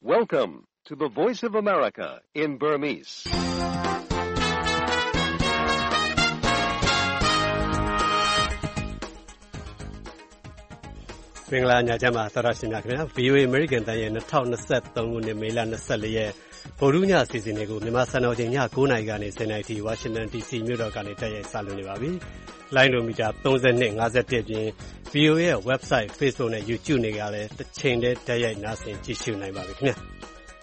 Welcome to the Voice of America in Burmese. ။မင်္ဂလာညချမ်းပါသောတာရှင်များခင်ဗျာ VOA American တန်ရဲ့2023ခုနှစ်မေလ24ရက်ဗုဒ္ဓညအစီအစဉ်လေးကိုမြန်မာစံတော်ချိန်ည9:00နာရီကနေ10:00နာရီထိ Washington DC မြို့တော်ကနေတက်ရိုက်စတင်နေပါပြီ။လိုင်းလိုမီတာ32 51ပြင် VOA ရဲ့ website Facebook နဲ့ YouTube တွေကလည်းတစ်ချိန်တည်းတက်ရိုက်နားဆင်ကြည့်ရှုနိုင်ပါပြီခင်ဗျာ။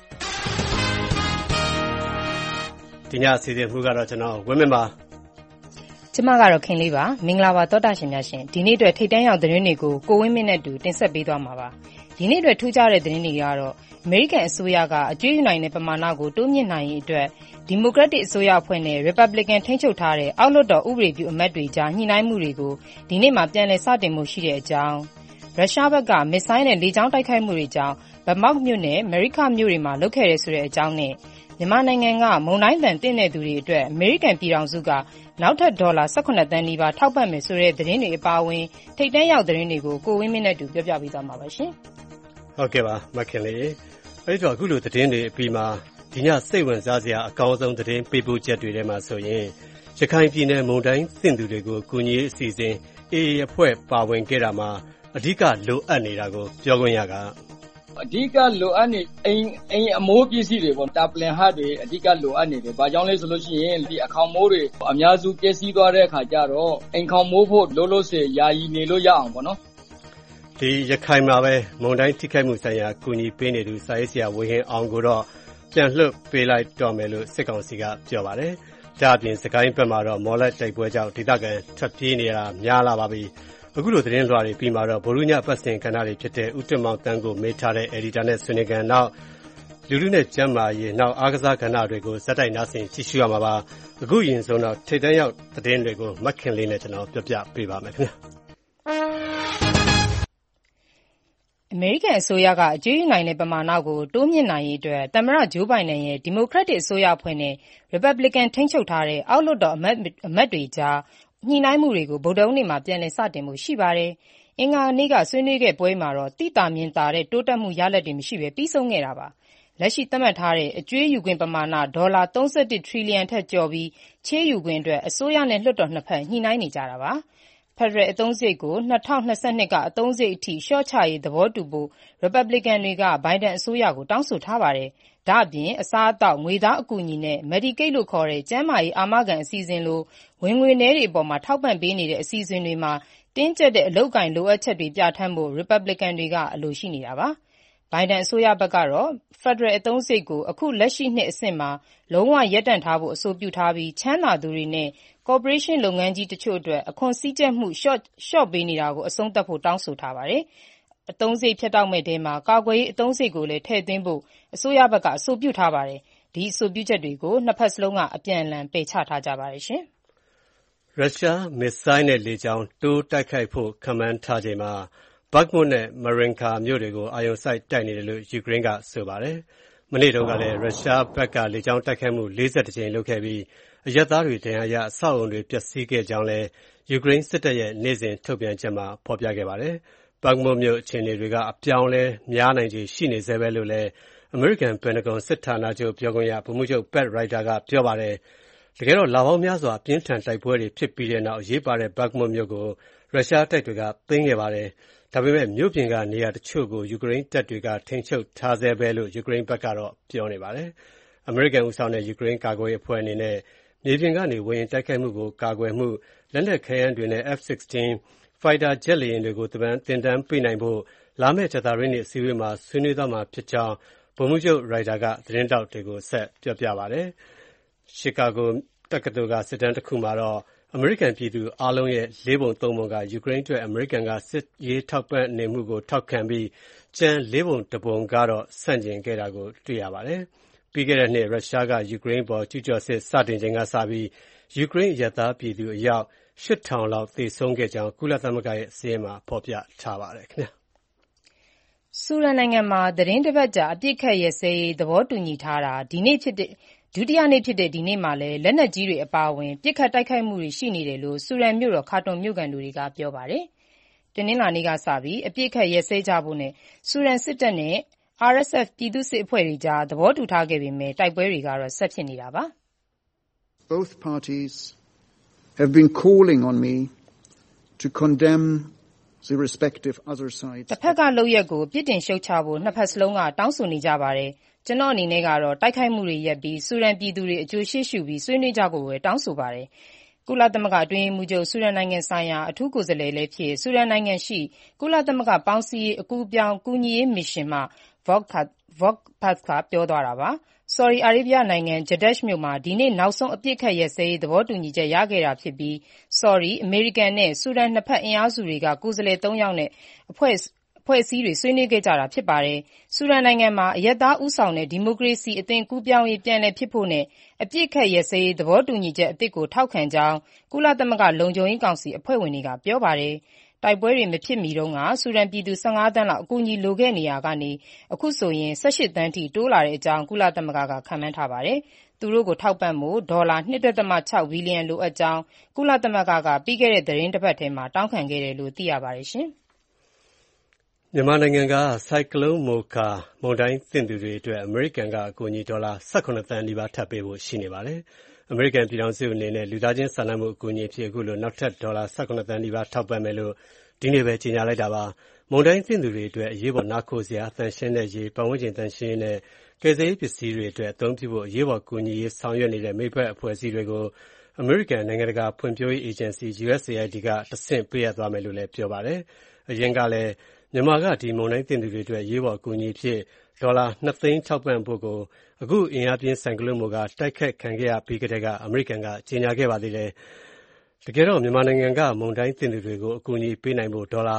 ဒီညအစီအစဉ်မှုကတော့ကျွန်တော်ဝင်းမင်းပါကျမကတော့ခင်လေးပါမင်္ဂလာပါသောတာရှင်များရှင်ဒီနေ့အတွက်ထိတ်တန်းရောက်သတင်းတွေကိုကိုဝင်းမင်းနဲ့တူတင်ဆက်ပေးသွားမှာပါဒီနေ့အတွက်ထူးခြားတဲ့သတင်းတွေကတော့အမေရိကန်အစိုးရကအကျွေးယူနိုင်တဲ့ပမာဏကိုတိုးမြင့်နိုင်ရေးအတွက်ဒီမိုကရက်တစ်အစိုးရအဖွဲ့နဲ့ Republican ထိန်းချုပ်ထားတဲ့အောက်လွှတ်တော်ဥပဒေပြုအမတ်တွေကြားညှိနှိုင်းမှုတွေကိုဒီနေ့မှပြန်လည်စတင်မှုရှိတဲ့အကြောင်းရုရှားဘက်ကမစ်ဆိုင်းနဲ့လေကြောင်းတိုက်ခိုက်မှုတွေကြောင့်ဗမောက်မြို့နဲ့အမေရိကမြို့တွေမှာလုပ်ခဲ့တဲ့ဆိုတဲ့အကြောင်းနဲ့မြန်မာနိုင်ငံကမုန်တိုင်းတန်တင့်တဲ့သူတွေအတွက်အမေရိကန်ပြည်ထောင်စုကနောက်ထပ်ဒေါ်လာ18သန်းနီးပါးထောက်ပံ့မယ်ဆိုတဲ့သတင်းတွေအပါအဝင်ထိတ်တန့်ရောက်သတင်းတွေကိုကိုဝင်းမင်းနဲ့တူပြောပြပေးသွားမှာပါရှင်။ဟုတ်ကဲ့ပါမခင်လေး။အဲဒီတော့အခုလိုသတင်းတွေအပြီးမှာဒီညစိတ်ဝင်စားစရာအကောင်းဆုံးသတင်းပေးပို့ချက်တွေထဲမှာဆိုရင်ရခိုင်ပြည်နယ်မုန်တိုင်းသင့်သူတွေကိုကူညီရေးအစီအစဉ် AA အဖွဲ့ပါဝင်ခဲ့တာမှာအဓိကလိုအပ်နေတာကိုပြောခွင့်ရကအဓိကလိုအပ်နေအိမ်အမိုးပစ္စည်းတွေပေါ့တာပလင်ဟတ်တွေအဓိကလိုအပ်နေတယ်။ဘာကြောင့်လဲဆိုလို့ရှိရင်ဒီအခေါင်မိုးတွေအများစုပျက်စီးသွားတဲ့အခါကျတော့အိမ်ခေါင်မိုးဖို့လို့စေယာယီနေလို့ရအောင်ပေါ့နော်။ဒီရခိုင်မှာပဲမုန်တိုင်းထိခိုက်မှုဆိုင်ရာကူညီပေးနေသူစာရေးဆရာဝေဟင်အောင်ကိုတော့ပြန်လွှတ်ပေးလိုက်တော့မယ်လို့စစ်ကောင်စီကပြောပါတယ်။ဒါအပြင်စကိုင်းဘက်မှာတော့မော်လက်တိုက်ပွဲကြောင့်ဒေသခံထွက်ပြေးနေတာများလာပါပြီ။အခုလိုသတင်းလွှာတွေပြီးမှတော့ဗိုလ်ညပတ်စင်ကဏ္ဍတွေဖြစ်တဲ့ဥတ္တမောင်တန်းကိုမေးထားတဲ့ editor နဲ့ဆွေးနွေးကန်နောက်လူလူနဲ့ကျမ်းမာရေးနောက်အားကစားကဏ္ဍတွေကိုဇက်တိုက်နားဆင်ကြည့်ရှုရမှာပါအခုရင်ဆုံးတော့ထိတ်တန့်ရောက်သတင်းတွေကိုမခင်လေးနဲ့ကျွန်တော်ပြောပြပေးပါမယ်ခင်ဗျာအမေရိကန်အစိုးရကအကျွေးယူနိုင်တဲ့ပမာဏကိုတိုးမြင့်နိုင်ရေးအတွက်သမ္မတဂျိုးဘိုင်ဒန်ရဲ့ဒီမိုကရက်တစ်အစိုးရအဖွဲ့နဲ့ Republican ထိန်းချုပ်ထားတဲ့အောက်လွှတ်တော်အမတ်တွေကြားညှိနှိုင်းမှုတွေကိုဗုဒ္ဓဟူးနေ့မှာပြန်လည်စတင်မှုရှိပါတယ်။အင်္ဂါနေ့ကဆွေးနွေးခဲ့ပွဲမှာတော့သိသာမြင်သာတဲ့တိုးတက်မှုရလဒ်တွေမရှိဘဲပြီးဆုံးခဲ့တာပါ။လက်ရှိသတ်မှတ်ထားတဲ့အကျွေးယူခွင့်ပမာဏဒေါ်လာ31ထရီလီယံထက်ကျော်ပြီးချေးယူခွင့်အတွက်အစိုးရနဲ့လွှတ်တော်နှစ်ဖက်ညှိနှိုင်းနေကြတာပါ။ဖက်ဒရယ်အသုံးစရိတ်ကို2022ကအသုံးစရိတ်အထိလျှော့ချရေးသဘောတူဖို့ရီပတ်ဘလစ်ကန်တွေကဘိုင်ဒန်အစိုးရကိုတောင်းဆိုထားပါတယ်။ဒါ့အပြင်အစားအသောက်ငွေသားအကူအညီနဲ့ Medicaid လို့ခေါ်တဲ့ကျန်းမာရေးအာမခံအစီအစဉ်လိုဝင်ငွေနည်းတွေအပေါ်မှာထောက်ပံ့ပေးနေတဲ့အစီအစဉ်တွေမှာတင်းကျပ်တဲ့အလုပ်ကိုင်လိုအပ်ချက်တွေပြဋ္ဌာန်းဖို့ရီပတ်ဘလစ်ကန်တွေကအလိုရှိနေတာပါ။ဘိုင်ဒန်အစိုးရဘက်ကတော့ဖက်ဒရယ်အသုံးစရိတ်ကိုအခုလက်ရှိနှစ်အဆင့်မှာလုံးဝရပ်တန့်ထားဖို့အဆိုပြုထားပြီးချမ်းသာသူတွေနဲ့ကော်ပိုရေးရှင်းလုပ်ငန်းကြီးတချို့အတွက်အခွန်စည်းကြပ်မှုလျှော့ပေးနေတာကိုအဆုံးသတ်ဖို့တောင်းဆိုထားပါတယ်။အသုံးစရိတ်ဖြတ်တောက်မဲ့ထဲမှာကာကွယ်ရေးအသုံးစရိတ်ကိုလည်းထည့်သွင်းဖို့အစိုးရဘက်ကအဆိုပြုထားပါတယ်။ဒီအဆိုပြုချက်တွေကိုနှစ်ဖက်စလုံးကအပြန်အလှန်ပယ်ချထားကြပါတယ်ရှင်။ရုရှားမစ်ဆိုင်းနဲ့လေကြောင်းတိုးတိုက်ခိုက်ဖို့ခန့်မှန်းထားချိန်မှာဘတ်မွတ်နဲ့မရင်ကာမြို့တွေကိုအာရုံစိုက်တိုက်နေတယ်လို့ယူကရိန်းကဆိုပါတယ်။မနေ့တုန်းကလည်းရုရှားဘက်ကလေကြောင်းတိုက်ခိုက်မှု42ကြိမ်လုပ်ခဲ့ပြီးအရပ်သားတွေဒဏ်ရာရအဆောက်အုံတွေပျက်စီးခဲ့ကြောင်းလည်းယူကရိန်းစစ်တပ်ရဲ့နေ့စဉ်ထုတ်ပြန်ချက်မှာဖော်ပြခဲ့ပါတယ်။ဘတ်မွတ်မြို့အခြေအနေတွေကအပြောင်းလဲများနိုင်ခြေရှိနေဆဲပဲလို့လည်းအမေရိကန်ပင်တဂွန်စစ်ဌာနချုပ်ပြောခွင့်ရဗိုလ်မှူးချုပ် Pat Ryder ကပြောပါတယ်။တကယ်တော့လပေါင်းများစွာပြင်းထန်တိုက်ပွဲတွေဖြစ်ပြီးတဲ့နောက်အရေးပါတဲ့ဘတ်မွတ်မြို့ကိုရုရှားတပ်တွေကသိမ်းခဲ့ပါတယ်။ဒါပေမဲ့မြို့ပြင်ကနေရာတချို့ကိုယူကရိန်းတပ်တွေကထိန်းချုပ်ထားဆဲပဲလို့ယူကရိန်းဘက်ကတော့ပြောနေပါတယ်။အမေရိကန်ဦးဆောင်တဲ့ယူကရိန်းကာကွယ်ရေးအဖွဲ့အနေနဲ့မြေပြင်ကနေဝေဟင်တိုက်ခိုက်မှုကိုကာကွယ်မှုလက်နက်ခဲယမ်းတွေနဲ့ F-16 Fighter Jet လေယာဉ်တွေကိုသင်တန်းပေးနိုင်ဖို့လာမယ့်ကြာသပတေးနေ့အစည်းအဝေးမှာဆွေးနွေးသွားမှာဖြစ်ကြောင်းဗိုလ်မှူးချုပ် Ryder ကသတင်းထောက်တွေကိုဆက်ပြောပြပါတယ်။ရှီကာဂိုတက္ကသိုလ်ကစစ်တမ်းတစ်ခုမှာတော့အမေရိကန်ပြည်သူအားလုံးရဲ့4ပုံ3ပုံကယူကရိန်းအတွက်အမေရိကန်ကစစ်ရေးထောက်ပံ့နေမှုကိုထောက်ခံပြီးကျန်4ပုံ1ပုံကတော့ဆန့်ကျင်ခဲ့တာကိုတွေ့ရပါတယ်။ပြီးခဲ့တဲ့နှစ်ရုရှားကယူကရိန်းပေါ်ကျူးကျော်စစ်စတင်ချိန်ကစပြီးယူကရိန်းအရပ်သားပြည်သူအယောက်8000လောက်သေဆုံးခဲ့ကြောင်းကုလသမဂ္ဂရဲ့စာရင်းမှာဖော်ပြထားပါတယ်ခင်ဗျာ။ဆူဒန်နိုင်ငံမှာသတင်းတစ်ပတ်ကြာအပြစ်ခတ်ရဲစဲရေးသဘောတူညီထားတာဒီနေ့ဖြစ်တဲ့ဒုတိယနေ့ဖြစ်တဲ့ဒီနေ့မှာလည်းလက်နက်ကြီးတွေအပါအဝင်ပစ်ခတ်တိုက်ခိုက်မှုတွေရှိနေတယ်လို့ဆူဒန်မြို့တော်ခါတွန်မြို့ကန်တွေကပြောပါတယ်။တနင်္လာနေ့ကစပြီးအပြစ်ခတ်ရဲစဲကြဖို့နဲ့ဆူဒန်စစ်တပ်နဲ့ RSF ပြည်သူ့စစ်အဖွဲ့တွေကြားသဘောတူထားခဲ့ပေမဲ့တိုက်ပွဲတွေကတော့ဆက်ဖြစ်နေတာပါ။ Both parties have been calling on me to condemn the respective other sides. တစ်ဖက်ကလုပ်ရက်ကိုပြစ်တင်ရှုတ်ချဖို့နှစ်ဖက်စလုံးကတောင်းဆိုနေကြပါတယ်။ကျွန်တော်အနေနဲ့ကတော့တိုက်ခိုက်မှုတွေရပ်ပြီးဆူဒန်ပြည်သူတွေအကျိုးရှိရှုပြီးဆွေးနွေးကြဖို့ပဲတောင်းဆိုပါတယ်။ကုလသမဂ္ဂအတွင်းရေးမှူးချုပ်ဆူဒန်နိုင်ငံဆိုင်ရာအထူးကိုယ်စားလှယ်လည်းဖြစ်ဆူဒန်နိုင်ငံရှိကုလသမဂ္ဂပေါင်းစည်းရေးအကူအပြောင်းကူညီရေးမစ်ရှင်မှ Volker ကပြောသွားတာပါ။ ဆော်ဒီအာရေဗျနိုင်ငံဂျဒက်မြို့မှာဒီနေ့နောက်ဆုံးအပစ်အခတ်ရပ်စဲရေးသဘောတူညီချက်ရခဲ့တာဖြစ်ပြီးဆော်ဒီအမေရိကန်နဲ့ဆူဒန်နှစ်ဖက်အင်အားစုတွေကကိုယ်စားလှယ်3ယောက်နဲ့အဖွဲ့အစည်းတွေဆွေးနွေးခဲ့ကြတာဖြစ်ပါတယ်။ဆူဒန်နိုင်ငံမှာအရပ်သားဦးဆောင်တဲ့ဒီမိုကရေစီအသွင်ကူးပြောင်းရေးပြန်လည်ဖြစ်ဖို့နဲ့အပစ်အခတ်ရပ်စဲရေးသဘောတူညီချက်အသစ်ကိုထောက်ခံကြောင်းကုလသမဂ္ဂလုံခြုံရေးကောင်စီအဖွဲ့ဝင်တွေကပြောပါတယ်။တိုက်ပွဲတွေမဖြစ်မီတုန်းကဆူဒန်ပြည်သူ15သန်းလောက်အကူအညီလိုခဲ့နေရာကနေအခုဆိုရင်18သန်းထိတိုးလာတဲ့အကြောင်းကုလသမဂ္ဂကခန့်မှန်းထားပါတယ်။သူတို့ကိုထောက်ပံ့ဖို့ဒေါ်လာ 2.6 ဘီလီယံလိုအပ်ကြောင်းကုလသမဂ္ဂကပြီးခဲ့တဲ့သတင်းတစ်ပတ်ထဲမှာတောင်းခံခဲ့တယ်လို့သိရပါတယ်။မြန်မာနိုင်ငံကဆိုင်ကလုန်းမိုခါမုန်တိုင်းသင့်သူတွေအတွက်အမေရိကန်ကအကူအညီဒေါ်လာ18သန်းနီးပါးထပ်ပေးဖို့ရှိနေပါတယ်။အမေရိကန်ပြည်ထောင်စုအနေနဲ့လူသားချင်းစာနာမှုအကူအညီအဖြစ်အခုလိုနောက်ထပ်ဒေါ်လာ18သန်းနီးပါးထောက်ပံ့မယ်လို့ဒီနေ့ပဲကြေညာလိုက်တာပါ။မုန်တိုင်းသင့်သူတွေအတွက်အရေးပေါ်နားခိုစရာအသန့်ရှင်းတဲ့ရေပတ်ဝန်းကျင်သန့်ရှင်းရေးနဲ့ကယ်ဆယ်ရေးပစ္စည်းတွေအတွက်အသုံးပြုဖို့အရေးပေါ်ကူညီရေးဆောင်ရွက်နေတဲ့မိဘအဖွဲ့အစည်းတွေကိုအမေရိကန်နိုင်ငံတကာဖွံ့ဖြိုးရေးအေဂျင်စီ USAID ကတဆင့်ပေးအပ်သွားမယ်လို့လည်းပြောပါတယ်။အရင်ကလည်းမြန်မာကဒီမုန်တိုင်းသင့်သူတွေအတွက်ရေးပေါ်အကူအညီအဖြစ်ဒေါ်လာ2သိန်းထောက်ပံ့ဖို့ကိုအခုအင်အားပြင်းဆိုင်ကလုန်းမိုခါတိုက်ခတ်ခံခဲ့ရပြီးကတည်းကအမေရိကန်ကကြေညာခဲ့ပါသေးတယ်။တကယ်တော့မြန်မာနိုင်ငံကမုန်တိုင်းသင့်သူတွေကိုအကူအညီပေးနိုင်ဖို့ဒေါ်လာ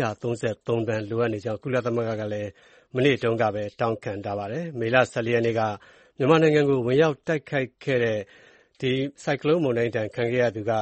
333သန်းလိုအပ်နေကြောင်းကုလသမဂ္ဂကလည်းမနေ့တုန်းကပဲတောင်းခံထားပါတယ်။မေလ14ရက်နေ့ကမြန်မာနိုင်ငံကိုဝင်ရောက်တိုက်ခိုက်ခဲ့တဲ့ဒီဆိုင်ကလုန်းမုန်တိုင်းဒဏ်ခံခဲ့ရသူက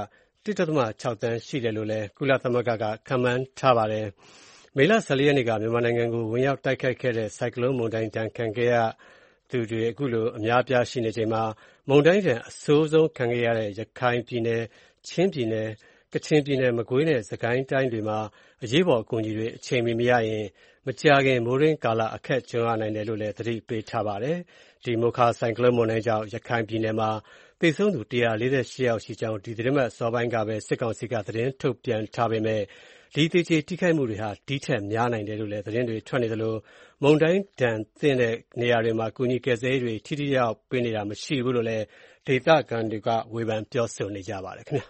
1.6 သန်းရှိတယ်လို့လည်းကုလသမဂ္ဂကခန့်မှန်းထားပါတယ်။မေလ14ရက်နေ့ကမြန်မာနိုင်ငံကိုဝင်ရောက်တိုက်ခိုက်ခဲ့တဲ့ဆိုင်ကလုန်းမုန်တိုင်းဒဏ်ခံခဲ့ရသူတွေအခုလိုအများအပြားရှိနေချိန်မှာမုန်တိုင်းဒဏ်အဆိုးဆုံးခံခဲ့ရတဲ့ရခိုင်ပြည်နယ်၊ချင်းပြည်နယ်၊ကချင်ပြည်နယ်၊မကွေးနဲ့စစ်ကိုင်းတိုင်းတွေမှာအရေးပေါ်အကူအညီတွေအချိန်မီမရရင်မကြာခင်မိုးတွင်းကာလအခက်ကြုံရနိုင်တယ်လို့လည်းသတိပေးထားပါတယ်။ဒီမိုခါဆိုင်ကလုန်းမုန်တိုင်းကြောင့်ရခိုင်ပြည်နယ်မှာသေဆုံးသူ148ယောက်ရှိကြောင်းဒီသတင်းပတ်အစောပိုင်းကပဲစစ်ကောင်စီကသတင်းထုတ်ပြန်ထားပေမဲ့ဒီသေကျေထိခိုက်မှုတွေဟာဒီထက်များနိုင်တယ်လို့လည်းသတင်းတွေထွက်နေသလိုမုန်တိုင်းဒဏ်သင့်တဲ့နေရာတွေမှာကူညီကယ်ဆယ်ရေးတွေထိထိရောက်ပေးနေတာမရှိဘူးလို့လည်းဒေသခံတွေကဝေဖန်ပြောဆိုနေကြပါတယ်ခင်ဗျာ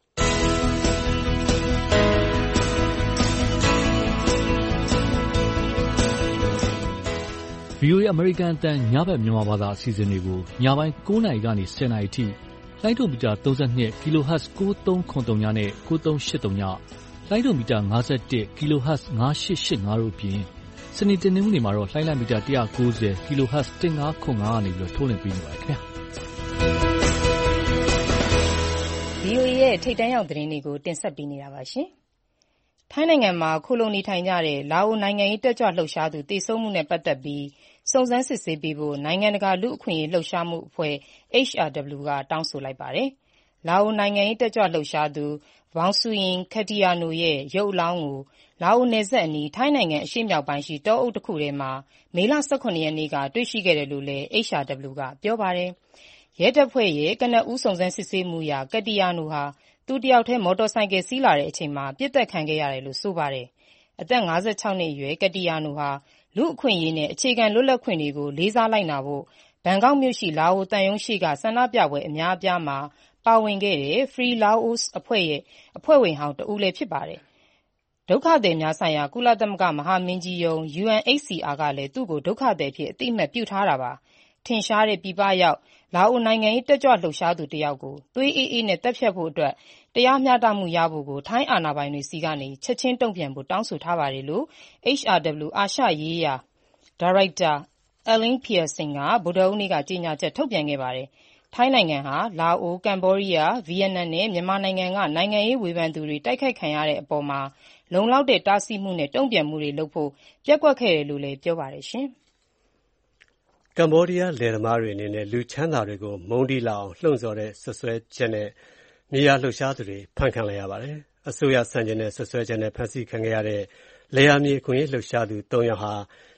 VOA အမေရိကန်အသံညဘက်မြန်မာဘာသာအစီအစဉ်တွေကိုညပိုင်း9:00 နာရီကနေ 10:00 နာရီထိလိုင်းဒိုမီတာ32 kHz 9393နဲ့9383ညလိုင်းဒိုမီတာ51 kHz 9885တို့အပြင်စနေတနင်္ဂနွေမှာတော့လိုင်းလံမီတာ190 kHz 1505ကနေပြီးထုတ်လွှင့်ပေးနေပါတယ်ခင်ဗျာ VOA ရဲ့ထိပ်တန်းရောက်သတင်းတွေကိုတင်ဆက်ပေးနေတာပါရှင်။ထိုင်းနိုင်ငံမှာခိုလုံနေထိုင်ကြတဲ့လာအိုနိုင်ငံရေးတက်ကြွလှုပ်ရှားသူတေဆုံးမှုနဲ့ပတ်သက်ပြီးစုံစမ်းစစ်ဆေးပေးဖို့နိုင်ငံတကာလူ့အခွင့်အရေးလှုပ်ရှားမှုအဖွဲ့ HRW ကတောင်းဆိုလိုက်ပါတယ်။လာအိုနိုင်ငံရေးတက်ကြွလှုပ်ရှားသူဘောင်ဆူရင်ခက်တီယာနိုရဲ့ရုပ်အလောင်းကိုလာအိုနယ်စပ်အနီးထိုင်းနိုင်ငံအရှေ့မြောက်ပိုင်းရှိတောအုပ်တစ်ခုထဲမှာမေလ18ရက်နေ့ကတွေ့ရှိခဲ့တယ်လို့လည်း HRW ကပြောပါတယ်။ရဲတပ်ဖွဲ့ရဲ့ကနဦးစုံစမ်းစစ်ဆေးမှုအရကက်တီယာနိုဟာသူတယောက်တည်းမော်တော်ဆိုင်ကယ်စီးလာတဲ့အချိန်မှာပြစ်တက်ခံခဲ့ရတယ်လို့ဆိုပါတယ်။အသက်56နှစ်အရွယ်ကက်တီယာနိုဟာလူ့အခွင့်အရေးနဲ့အခြေခံလွတ်လပ်ခွင့်တွေကိုလေးစားလိုက်နာဖို့ဘန်ကောက်မြို့ရှိလာအိုသံရုံးရှိကဆန္ဒပြပွဲအများအပြားမှာပါဝင်ခဲ့တဲ့ Free Laos အဖွဲ့ရဲ့အဖွဲ့ဝင်ဟောင်းတဦးလည်းဖြစ်ပါတယ်။ဒုက္ခသည်များဆိုင်ရာကုလသမဂ္ဂမဟာမင်းကြီးရုံး UNHCR ကလည်းသူ့ကိုဒုက္ခသည်ဖြစ်အသိအမှတ်ပြုထားတာပါ။ထင်ရှားတဲ့ပြည်ပရောက်လာအိုနိုင်ငံရေးတက်ကြွလှုပ်ရှားသူတယောက်ကိုသွေးအေးနဲ့တပ်ဖြတ်ဖို့အတွက်တရားမျှတမှုရဖို့ကိုထိုင်းအာဏာပိုင်တွေစီကနေချက်ချင်းတုံ့ပြန်ဖို့တောင်းဆိုထားပါတယ်လို့ HRW အာရှရေးရာဒါရိုက်တာ Elaine Pearson ကဗုဒ္ဓဟူးနေ့ကကြေညာချက်ထုတ်ပြန်ခဲ့ပါတယ်။ထိုင်းနိုင်ငံဟာလာအို၊ကမ္ဘောဒီးယား၊ဗီယက်နမ်နဲ့မြန်မာနိုင်ငံကနိုင်ငံရေးဝေဖန်သူတွေတိုက်ခိုက်ခံရတဲ့အပေါ်မှာလုံလောက်တဲ့တားဆီးမှုနဲ့တုံ့ပြန်မှုတွေလုပ်ဖို့ပျက်ကွက်ခဲ့တယ်လို့လည်းပြောပါတယ်ရှင်။ကမ္ဘောဒီးယားလယ်သမားတွေအနေနဲ့လူချမ်းသာတွေကိုမုန်းတီးလာအောင်လှုံ့ဆော်တဲ့ဆွဆွဲချက်နဲ့မြေယာလှုပ်ရှားသူတွေဖမ်းခံလိုက်ရပါတယ်။အစိုးရဆန့်ကျင်တဲ့ဆွဆွဲချက်နဲ့ဖမ်းဆီးခံခဲ့ရတဲ့လယ်ယာမြေအခွင့်အရေးလှုပ်ရှားသူ3ယောက်ဟာ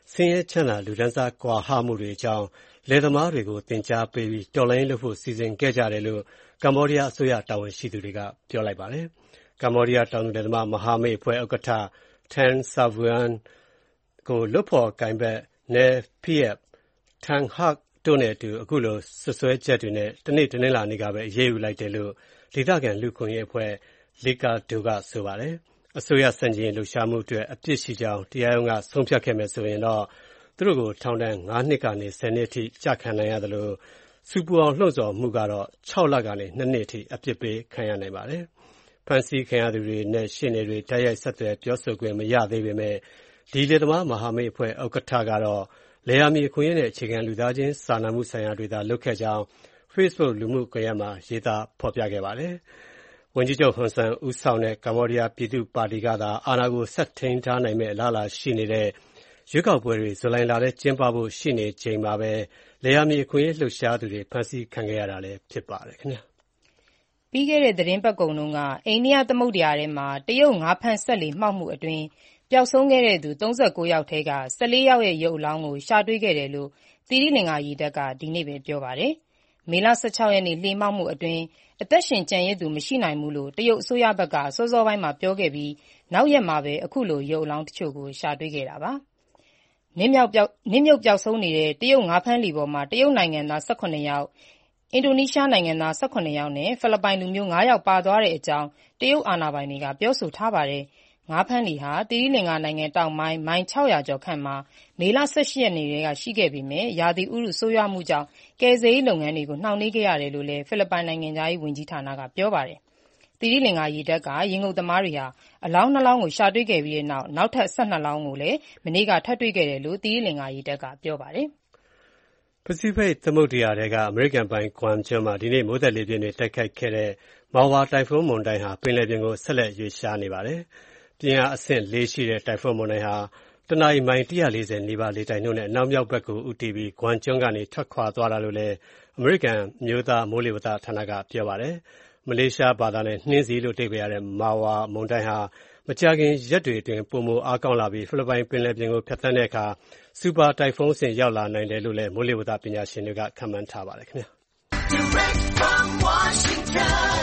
ဆင်းရဲချမ်းသာလူတန်းစားကွာဟမှုတွေအကြောင်းလယ်သမားတွေကိုသင်ကြားပေးပြီးတော်လှန်ရေးလုပ်ဖို့စီစဉ်ခဲ့ကြတယ်လို့ကမ္ဘောဒီးယားအစိုးရတာဝန်ရှိသူတွေကပြောလိုက်ပါတယ်။ကမ္ဘောဒီးယားတောင်သူလယ်သမားမဟာမိတ်အဖွဲ့ဥက္ကဋ္ဌ Tan Savuan ကိုလွတ်ဖော်ကိုင်ဘက် Nel Phiep Thang Hak တို့နဲ့အတူအခုလိုဆွဆွဲချက်တွေနဲ့တနေ့တနင်္လာနေ့ကပဲအရေးယူလိုက်တယ်လို့ဒေသခံလူ့ခွင့်ရေးအဖွဲ့ Likado ကဆိုပါတယ်။အစိုးရစံချိန်လှုပ်ရှားမှုအတွက်အပြစ်ရှိကြောင်းတရားရုံးကဆုံးဖြတ်ခဲ့မယ်ဆိုရင်တော့သူတို့ကိုထောင်ဒဏ်9နှစ်ကနေ10နှစ်အထိကျခံနိုင်ရသလိုစူပူအောင်လှုံ့ဆော်မှုကတော့6လကနေ2နှစ်အထိအပြစ်ပေးခံရနိုင်ပါတယ်။ဖမ်းဆီးခံရသူတွေနဲ့ရှေ့နေတွေတိုက်ရိုက်ဆက်သွယ်ပြောဆိုခွင့်မရသေးပေမဲ့ဒီလယ်သမားမဟာမိတ်အဖွဲ့ဥက္ကဋ္ဌကတော့လယ်ယာမြေအခွင့်အရေးနဲ့အခြေခံလူသားချင်းစာနာမှုဆိုင်ရာတွေသာလုပ်ခဲ့ကြောင်း Facebook လူမှုကွန်ရက်မှာရေးသားဖော်ပြခဲ့ပါတယ်။ဝန်ကြီးချုပ်ဟွန်ဆန်ဦးဆောင်တဲ့ကမ္ဘောဒီးယားပြည်သူ့ပါတီကသာအာဏာကိုဆက်ထိန်းထားနိုင်မဲ့အလားအလာရှိနေတဲ့ရွေးကောက်ပွဲတွေဇူလိုင်လထဲကျင်းပဖို့ရှိနေချိန်မှာပဲလယ်ယာမြေအခွင့်အရေးလှုပ်ရှားသူတွေဖမ်းဆီးခံခဲ့ရတာလည်းဖြစ်ပါတယ်ခင်ဗျာ။ပြီးခဲ့တဲ့သတင်းပတ်ကုန်တုန်းကအိန္ဒိယသမုဒ္ဒရာထဲမှာတရုတ်ငါးဖမ်းစက်လှေမှောက်မှုအတွင်းပျောက်ဆုံးခဲ့တဲ့သူ39ယောက်ထဲက14ယောက်ရဲ့ရုပ်အလောင်းကိုရှာတွေ့ခဲ့တယ်လို့သီရိလင်္ကာရေတပ်ကဒီနေ့ပဲပြောပါတယ်။မေလ16ရက်နေ့လှေမှောက်မှုအတွင်းအသက်ရှင်ကျန်ရစ်သူမရှိနိုင်ဘူးလို့တရုတ်အစိုးရဘက်ကစောစောပိုင်းမှာပြောခဲ့ပြီးနောက်ရက်မှာပဲအခုလိုရုပ်အလောင်းတချို့ကိုရှာတွေ့ခဲ့တာပါ။နစ်မြုပ်ပျောက်ဆုံးနေတဲ့တရုတ်ငါးဖမ်းလှေပေါ်မှာတရုတ်နိုင်ငံသား18ယောက်အင်ဒိုနီးရှားနိုင်ငံသား18ယောက်နဲ့ဖိလစ်ပိုင်လူမျိုး9ယောက်ပါသွားတဲ့အကြောင်းတရုတ်အာဏာပိုင်တွေကပြောဆိုထားပါတယ်။ငါးဖမ်းလှေဟာသီရိလင်္ကာနိုင်ငံတောင်ပိုင်းမိုင်600ကျော်ခန့်မှာမေလ18ရက်နေ့ကရှိခဲ့ပေမဲ့ရာသီဥတုဆိုးရွားမှုကြောင့်ကယ်ဆယ်ရေးလုပ်ငန်းတွေကိုနှောင့်နှေးခဲ့ရတယ်လို့လည်းဖိလစ်ပိုင်နိုင်ငံသားရေးဝန်ကြီးဌာနကပြောပါတယ်။သီရိလင်္ကာရေတပ်ကရေငုပ်သမားတွေဟာအလောင်း2လောင်းကိုရှာတွေ့ခဲ့ပြီးတဲ့နောက်ထပ်12လောင်းကိုလည်းမနေ့ကထပ်တွေ့ခဲ့တယ်လို့သီရိလင်္ကာရေတပ်ကပြောပါတယ်။ပစိဖိတ်သမုဒ္ဒရာထဲကအမေရိကန်ပိုင် Guam ကျွန်းမှာဒီနေ့မိုးသက်လေပြင်းတွေတိုက်ခတ်ခဲ့တဲ့မာဝါတိုင်ဖွန်းမုန်တိုင်းဟာပင်လယ်ပြင်ကိုဆက်လက်ရွေ့ရှားနေပါတယ်။ပြင်းအားအဆင့်4ရှိတဲ့တိုင်ဖွန်းမုန်တိုင်းဟာတနအီမိုင်140နီးပါးလေတိုက်နှုန်းနဲ့အနောက်မြောက်ဘက်ကိုဦးတည်ပြီး Guam ကျွန်းကနေထွက်ခွာသွားတာလို့လည်းအမေရိကန်မျိုးသားမိုးလေဝသဌာနကပြောပါတယ်။မလေးရှားဘာသာနဲ့နှင်းစီလို့အဓိပ္ပာယ်ရတဲ့မာဝါမုန်တိုင်းဟာမကြာခင်ရက်တွေအတွင်းပိုမိုအားကောင်းလာပြီးဖိလစ်ပိုင်ပင်လယ်ပြင်ကိုဖြတ်သန်းတဲ့အခါစူပါတိုင်ဖုန်းအဆင့်ရောက်လာနိုင်တယ်လို့လည်းမိုးလေဝသပညာရှင်တွေကခန့်မှန်းထားပါတယ်ခင်ဗျာ။ Direct from Washington,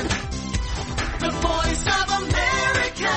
the voice of America,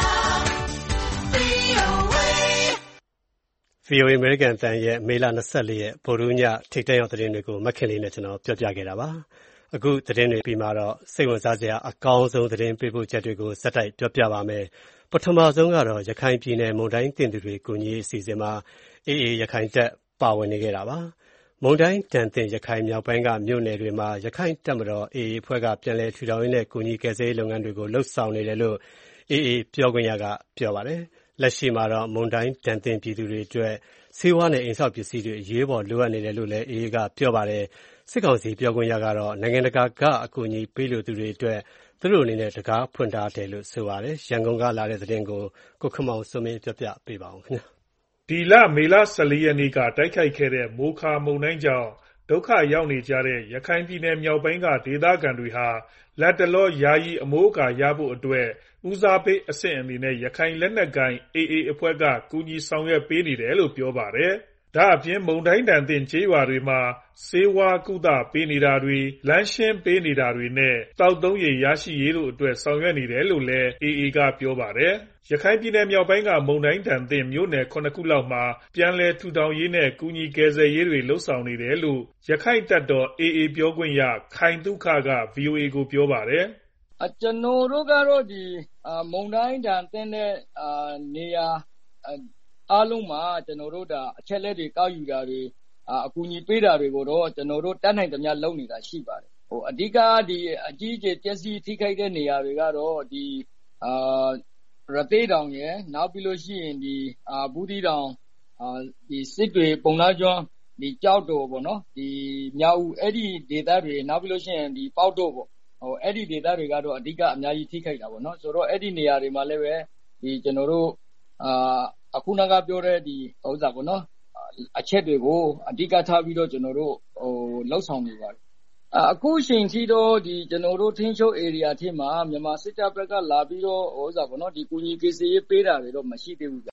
VOA အမေရိကန်အသံရဲ့မေလ24ရက်ဗုဒ္ဓဟူးညထိပ်တန်းရောက်သတင်းတွေကိုမခင်လေးနဲ့ကျွန်တော်ပြောပြခဲ့တာပါ။အခုသတင်းတွေပြီးမှတော့စိတ်ဝင်စားစရာအကောင်းဆုံးသတင်းပေးပို့ချက်တွေကိုစက်တိုက်ပြောပြပါမယ်။ပထမဆုံးကတော့ရခိုင်ပြည်နယ်မုန်တိုင်းတင်သူတွေကူညီရေးအစီအစဉ်မှာAAရခိုင်တပ်ပါဝင်နေခဲ့တာပါ။မုန်တိုင်းတန်တင်ရခိုင်မြောက်ပိုင်းကမြို့နယ်တွေမှာရခိုင်တပ်မတော် AA အဖွဲ့ကပြန်လည်ထူထောင်ရေးနဲ့ကူညီကယ်ဆယ်ရေးလုပ်ငန်းတွေကိုလှုပ်ဆောင်နေတယ်လို့ AA ပြောခွင့်ရကပြောပါတယ်။လက်ရှိမှာတော့မုန်တိုင်းတန်တင်ပြည်သူတွေအတွက်ဆေးဝါးနဲ့အိမ်ဆောက်ပစ္စည်းတွေအရေးပေါ်လိုအပ်နေတယ်လို့လည်း AA ကပြောပါတယ်။စစ်ကောင်စီပြောခွင့်ရကတော့နိုင်ငံတကာကအကူအညီပေးလိုသူတွေအတွက်သူတို့အနေနဲ့တကားဖွင့်ထားတယ်လို့ဆိုပါတယ်။ရန်ကုန်ကလာတဲ့သတင်းကိုကိုခမောင်စုံမင်းပြောပြပေးပါဦးခင်ဗျာ။ဒီမေလ14ရက်နေ့ကတိုက်ခိုက်ခဲ့တဲ့မိုခါမုန်တိုင်းကြောင့်ဒုက္ခရောက်နေကြတဲ့ရခိုင်ပြည်နယ်မြောက်ပိုင်းကဒေသခံတွေဟာလတ်တလောယာယီအမိုးအကာရဖို့အတွက်ဦးစားပေးအဆင့်အနေနဲ့ရခိုင်လက်နက်ကိုင် AA အဖွဲ့ကကူညီဆောင်ရွက်ပေးနေတယ်လို့ပြောပါတယ်။ဒါအပြင်မုန်တိုင်းတန်တင်ကျေးရွာတွေမှာဆေးဝါးကုသပေးနေတာတွေလမ်းရှင်းပေးနေတာတွေနဲ့သောက်သုံးရေရရှိရေးတို့အတွက်ဆောင်ရွက်နေတယ်လို့လည်း AA ကပြောပါတယ်။ရခိုင်ပြည်နယ်မြောက်ပိုင်းကမုန်တိုင်းတန်တင်မြို့နယ်9ခုလောက်မှာပြန်လည်ထူထောင်ရေးနဲ့ကူညီကယ်ဆယ်ရေးတွေလှုပ်ဆောင်နေတယ်လို့ရခိုင်တပ်တော် AA ပြောခွင့်ရခိုင်သုခက VOA ကိုပြောပါတယ်။ကျွန်တော်တို့ကတော့ဒီမုန်တိုင်းတန်တင်တဲ့နေရာအားလုံးမှာကျွန်တော်တို့အချက်လက်တွေကောက်ယူတာတွေအကူအညီပေးတာတွေကိုတော့ကျွန်တော်တို့တတ်နိုင်သမျှလုပ်နေတာရှိပါတယ်။အဓိကဒီအကြီးအကျယ်ပျက်စီးထိခိုက်တဲ့နေရာတွေကတော့ဒီရသေးတောင်ရယ်နောက်ပြီးလို့ရှိရင်ဒီဘူးတီတောင်ဒီစစ်တွေပုံနာကျွန်းဒီကြောက်တော်ပေါ့နော်ဒီမြောက်ဦးအဲ့ဒီဒေသတွေနောက်ပြီးလို့ရှိရင်ဒီပေါက်တော့ပေါ့အဲ့ဒီဒေသတွေကတော့အဓိကအများကြီးထိခိုက်တာပေါ့နော်ဆိုတော့အဲ့ဒီနေရာတွေမှာလည်းပဲဒီကျွန်တော်တို့အခုနကပြောတဲ့ဒီဥစ္စာပေါ့နော်အချက်တွေကိုအဓိကထားပြီးတော့ကျွန်တော်တို့လှုပ်ဆောင်နေပါတယ်အခုချိန်ထိတော့ဒီကျွန်တော်တို့ထင်းချုပ် area ထဲမှာမြန်မာစစ်တပ်ဘက်ကလာပြီးတော့ဥစ္စာပေါ့နော်ဒီကူညီကယ်ဆယ်ရေးပေးတာတွေတော့မရှိသေးဘူးဗျ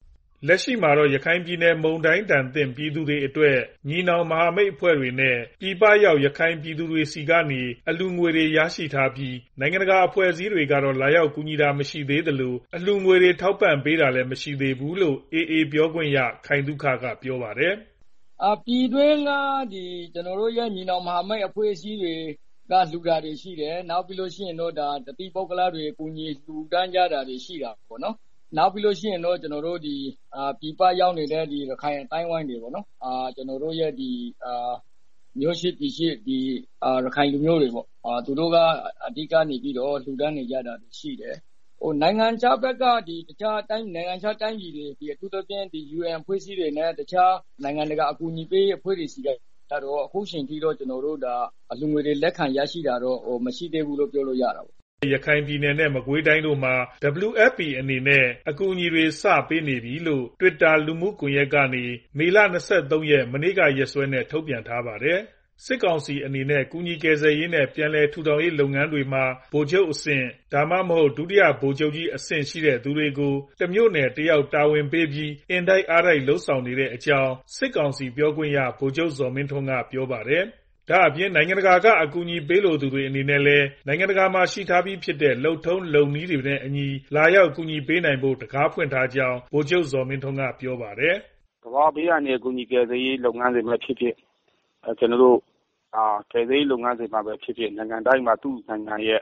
လက်ရှိမှာတော့ရခိုင်ပြည်နယ်မုန်တိုင်းဒဏ်သင့်ပြည်သူတွေအတွက်ညီနောင်မဟာမိတ်အဖွဲ့တွေနဲ့ပြည်ပရောက်ရခိုင်ပြည်သူတွေစီကနေအလှူငွေတွေရရှိထားပြီးနိုင်ငံတကာအဖွဲ့အစည်းတွေကတော့လာရောက်ကူညီတာမရှိသေးသလိုအလှူငွေတွေထောက်ပံ့ပေးတာလည်းမရှိသေးဘူးလို့ AA ပြောခွင့်ရခိုင်သုခကပြောပါတယ်ပြည်တွင်းကကျွန်တော်တို့ရဲ့ညီနောင်မဟာမိတ်အဖွဲ့အစည်းတွေကလှူတာတွေရှိတယ်နောက်ပြီးလို့ရှိရင်တော့တတိပုဂ္ဂလတွေကူညီလှူဒန်းကြတာတွေရှိတာပေါ့နော်နောက်ပြီးလို့ရှိရင်တော့ကျွန်တော်တို့ပြည်ပရောက်နေတဲ့ရခိုင်အတိုင်းဝိုင်းတွေပေါ့နော်ကျွန်တော်တို့ရဲ့မျိုးရှိပြည်ရှိရခိုင်လူမျိုးတွေပေါ့သူတို့ကအဓိကနေပြီးတော့လှူဒန်းနေကြတာရှိတယ်နိုင်ငံခြားဘက်ကတခြားနိုင်ငံခြားတိုင်းပြည်တွေအထူးသဖြင့်UN အဖွဲ့အစည်းတွေနဲ့တခြားနိုင်ငံတကာအကူအညီပေးအဖွဲ့တွေစီကတော့အခုချိန်ထိတော့ကျွန်တော်တို့အလှူငွေတွေလက်ခံရရှိတာတော့မရှိသေးဘူးလို့ပြောလို့ရတာပေါ့ရခိုင်ပြည်နယ်နဲ့မကွေးတိုင်းတို့မှာ WFP အနေနဲ့အကူအညီတွေစပေးနေပြီလို့ Twitter လူမှုကွန်ရက်ကနေမေလ 23 ရက်မနေ့ကရက်စွဲနဲ့ထုတ်ပြန်ထားပါတယ်။စစ်ကောင်စီအနေနဲ့ကူညီကယ်ဆယ်ရေးနဲ့ပြန်လည်ထူထောင်ရေးလုပ်ငန်းတွေမှာဗိုလ်ချုပ်အဆင့်ဒါမှမဟုတ်ဒုတိယဗိုလ်ချုပ်ကြီးအဆင့်ရှိတဲ့သူတွေကိုတမြို့နယ်တယောက်တာဝန်ပေးပြီးအင်တိုက်အားတိုက်လှုပ်ဆောင်နေတဲ့အကြောင်းစစ်ကောင်စီပြောခွင့်ရဗိုလ်ချုပ်ဇော်မင်းထွန်းကပြောပါတယ်။ဒါအပြင်နိုင်ငံတကာကအကူအညီပေးလိုသူတွေအနေနဲ့လည်းနိုင်ငံတကာမှာရှိထားပြီးဖြစ်တဲ့လုံထုံးလုံနည်းတွေနဲ့အညီလာရောက်ကူညီပေးနိုင်ဖို့တကားဖွင့်ထားကြောင်းဗိုလ်ချုပ်ဇော်မင်းထွန်းကပြောပါတယ်။ကမ္ဘာဘေးအန္တရာယ်ကူညီကယ်ဆယ်ရေးလုပ်ငန်းတွေမှာဖြစ်ဖြစ်ကျွန်တော်တို့ကယ်ဆယ်ရေးလုပ်ငန်းတွေမှာပဲဖြစ်ဖြစ်နိုင်ငံတိုင်းမှာသူ့နိုင်ငံရဲ့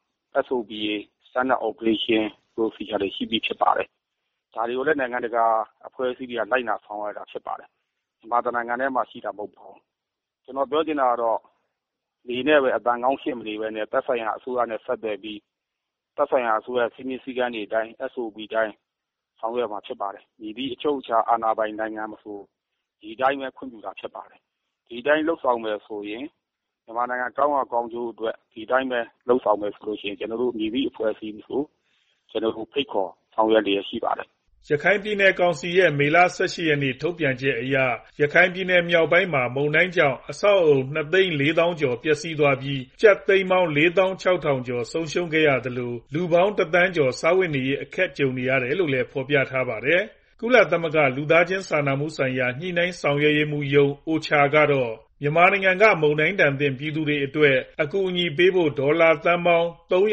SOPA Standard Operation Procedure တွေရှိပြီးဖြစ်ပါတယ်။ဒါတွေကိုလည်းနိုင်ငံတကာအဖွဲ့အစည်းတွေကလိုက်နာဆောင်ရွက်တာဖြစ်ပါတယ်။မြန်မာနိုင်ငံထဲမှာရှိတာမဟုတ်ပါဘူး။ကျွန်တော်ပြောချင်တာကတော့ဒီနဲ့ပဲအတန်ကောင်းဖြစ်မနေပဲနဲ့သက်ဆိုင်ရာအစိုးရနဲ့ဆက်သွယ်ပြီးသက်ဆိုင်ရာအစိုးရစီမင်းစည်းကမ်းတွေအတိုင်း SOP တိုင်းဆောင်ရွက်မှာဖြစ်ပါတယ်။ဒီအချုပ်အခြာအာဏာပိုင်နိုင်ငံမဆိုဒီတိုင်းပဲခွင့်ပြုတာဖြစ်ပါတယ်။ဒီတိုင်းလှုပ်ဆောင်မယ်ဆိုရင်မြန်မာနိုင်ငံကောင်းအောင်ကောင်းကျိုးအတွက်ဒီတိုင်းပဲလှုပ်ဆောင်မယ်ဆိုလို့ရှိရင်ကျွန်တော်တို့ညီပြီးအဖွဲ့အစည်းမျိုးကျွန်တော်တို့ဖိတ်ခေါ်ဆောင်ရွက်လျက်ရှိပါတယ်ရခိုင်ပြည်နယ်ကောင်စီရဲ့မေလ 18 ရက်နေ့ထုတ်ပြန်ချက်အရရခိုင်ပြည်နယ်မြောက်ပိုင်းမှာမုန်တိုင်းကြောင့်အဆောက်အအုံ 2,400,000 ကျော်ပျက်စီးသွားပြီးကျပ်သိန်းပေါင်း 4,600 ကျော်ဆုံးရှုံးခဲ့ရသလိုလူပေါင်း 1,000,000 ကျော်စားဝတ်နေရေးအခက်ကြုံနေရတယ်လို့လည်းဖော်ပြထားပါတယ်။ကုလသမဂ္ဂလူသားချင်းစာနာမှုဆိုင်ရာညှိနှိုင်းဆောင်ရွက်ရေးမှူးရုံး OCHA ကတော့မြန်မာနိုင်ငံကမုန်တိုင်းဒဏ်သင့်ပြည်သူတွေအတွက်အကူအညီပေးဖို့ဒေါ်လာသန်းပေါင်း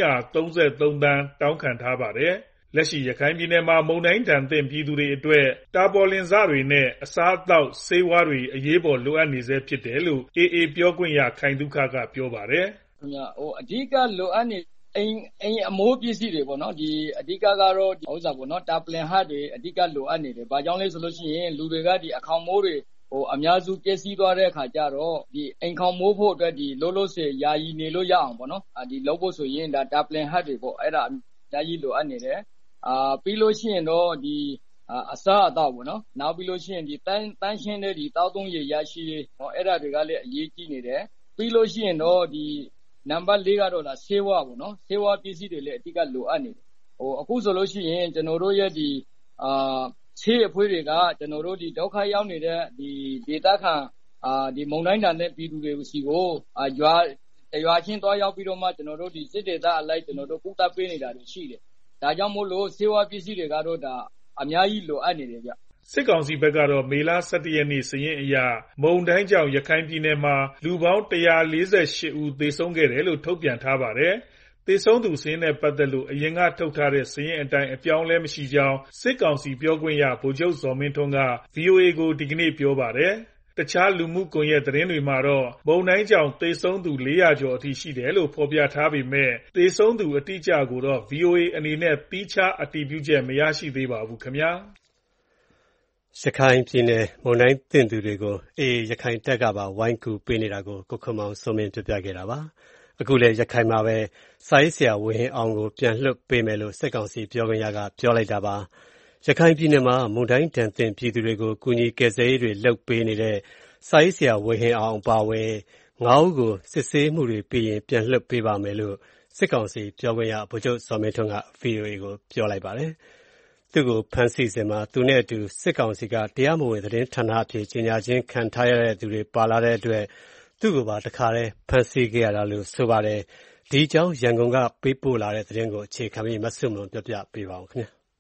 333 သန်းတောင်းခံထားပါတယ်။လက်ရှိရခိုင်ပြည်နယ်မှာမုန်တိုင်းဒဏ်သင့်ပြည်သူတွေအတွက်တာပေါ်လင်စတွေနဲ့အစားအသောက်ဆေးဝါးတွေအရေးပေါ်လိုအပ်နေဆဲဖြစ်တယ်လို့ AA ပြောခွင့်ရခိုင်သုခကပြောပါတယ်။အဓိကလိုအပ်နေအိမ်အမိုးပစ္စည်းတွေပေါ့နော်အဓိကကတော့ပေါ့နော်တာပလင်ဟတ်တွေအဓိကလိုအပ်နေတယ်။ဘာကြောင့်လဲဆိုလို့ရှိရင်လူတွေကအခေါင်မိုးတွေအများစုပျက်စီးသွားတဲ့အခါကျတော့အိမ်ခေါင်မိုးဖို့အတွက်လောလောဆယ်ယာယီနေလို့ရအောင်ပေါ့နော်လုပ်ဖို့ဆိုရင်တာပလင်ဟတ်တွေပေါ့အဲ့ဒါအများကြီးလိုအပ်နေတယ်ပြီးလို့ရှိရင်တော့အစားအသောက်ပေါ့နော်နောက်ပြီးလို့ရှိရင်တန်းရှင်းတဲ့တောက်သုံးရေရရှိအဲ့ဒါတွေကလည်းအရေးကြီးနေတယ်ပြီးလို့ရှိရင်တော့နံပါတ် 4ကတော့ဆေးဝါးပေါ့နော်ဆေးဝါးပစ္စည်းတွေလည်းအဓိကလိုအပ်နေတယ်အခုဆိုလို့ရှိရင်ကျွန်တော်တို့ရဲ့ချေးအဖွဲ့တွေကကျွန်တော်တို့ဒုက္ခရောက်နေတဲ့ဒေသခံမုန်တိုင်းဒဏ်နဲ့ပြည်သူတွေစီကိုရွာချင်းသွားရောက်ပြီးတော့မှကျွန်တော်တို့စစ်ဒေသအလိုက်ကျွန်တော်တို့ကုသပေးနေတာတွေရှိတယ်ဒါကြောင့်မို့လို့ဆေးဝါးပစ္စည်းတွေကတော့အများကြီးလိုအပ်နေတယ်ဗျစစ်ကောင်စီဘက်ကတော့မေလ 17 ရက်နေ့စာရင်းအရမုန်တိုင်းကြောင့်ရခိုင်ပြည်နယ်မှာလူပေါင်း148ဦးသေဆုံးခဲ့တယ်လို့ထုတ်ပြန်ထားပါတယ်။သေဆုံးသူစာရင်းနဲ့ပတ်သက်လို့အရင်ကထုတ်ထားတဲ့စာရင်းအတိုင်းအပြောင်းလဲမရှိကြောင်းစစ်ကောင်စီပြောခွင့်ရဗိုလ်ချုပ်ဇော်မင်းထွန်းက VOA ကိုဒီကနေ့ပြောပါတယ်။တခြားလူမှုကွန်ရက်သတင်းတွေမှာတော့မုန်တိုင်းကြောင့်သေဆုံးသူ400ကျော်အထိရှိတယ်လို့ဖော်ပြထားပေမဲ့သေဆုံးသူအတိအကျကိုတော့ VOA အနေနဲ့သီးခြားအတည်ပြုချက်မရရှိသေးပါဘူးခင်ဗျာရခိုင်ပြည်နယ်မုန်တိုင်းသင့်သူတွေကိုရခိုင်တပ်ကပါဝိုင်းကူပေးနေတာကိုကိုခွန်မောင်စုံမင်းပြပြခဲ့တာပါအခုလည်းရခိုင်မှာပဲစာရေးဆရာဝေဟင်အောင်ကိုပြန်လွှတ်ပေးမယ်လို့စစ်ကောင်စီပြောခွင့်ရကပြောလိုက်တာပါရခိုင်ပြည်နယ်မှာမုန်တိုင်းဒဏ်သင့်ပြည်သူတွေကိုကူညီကယ်ဆယ်ရေးတွေလုပ်ပေးနေတဲ့စာရေးဆရာဝေဟင်အောင်အပါအဝင်9ဦးကိုစစ်ဆေးမှုတွေပြီးရင်ပြန်လွှတ်ပေးပါမယ်လို့စစ်ကောင်စီပြောခွင့်ရဗိုလ်ချုပ်ဇော်မင်းထွန်းက VOA ကိုပြောလိုက်ပါတယ်သူ့ကိုဖမ်းဆီးစဉ်မှာသူနဲ့အတူစစ်ကောင်စီကတရားမဝင်သတင်းဌာနအဖြစ်ကြီးညာခြင်းခံထားရတဲ့သူတွေပါလာတဲ့အတွက်သူ့ကိုပါတခါတည်းဖမ်းဆီးခဲ့ရတာလို့ဆိုပါတယ်ဒီအကြောင်းရန်ကုန်ကပေးပို့လာတဲ့သတင်းကိုအခြေခံပြီးမဆုမွန်ပြောပြပေးပါဦးခင်ဗျာ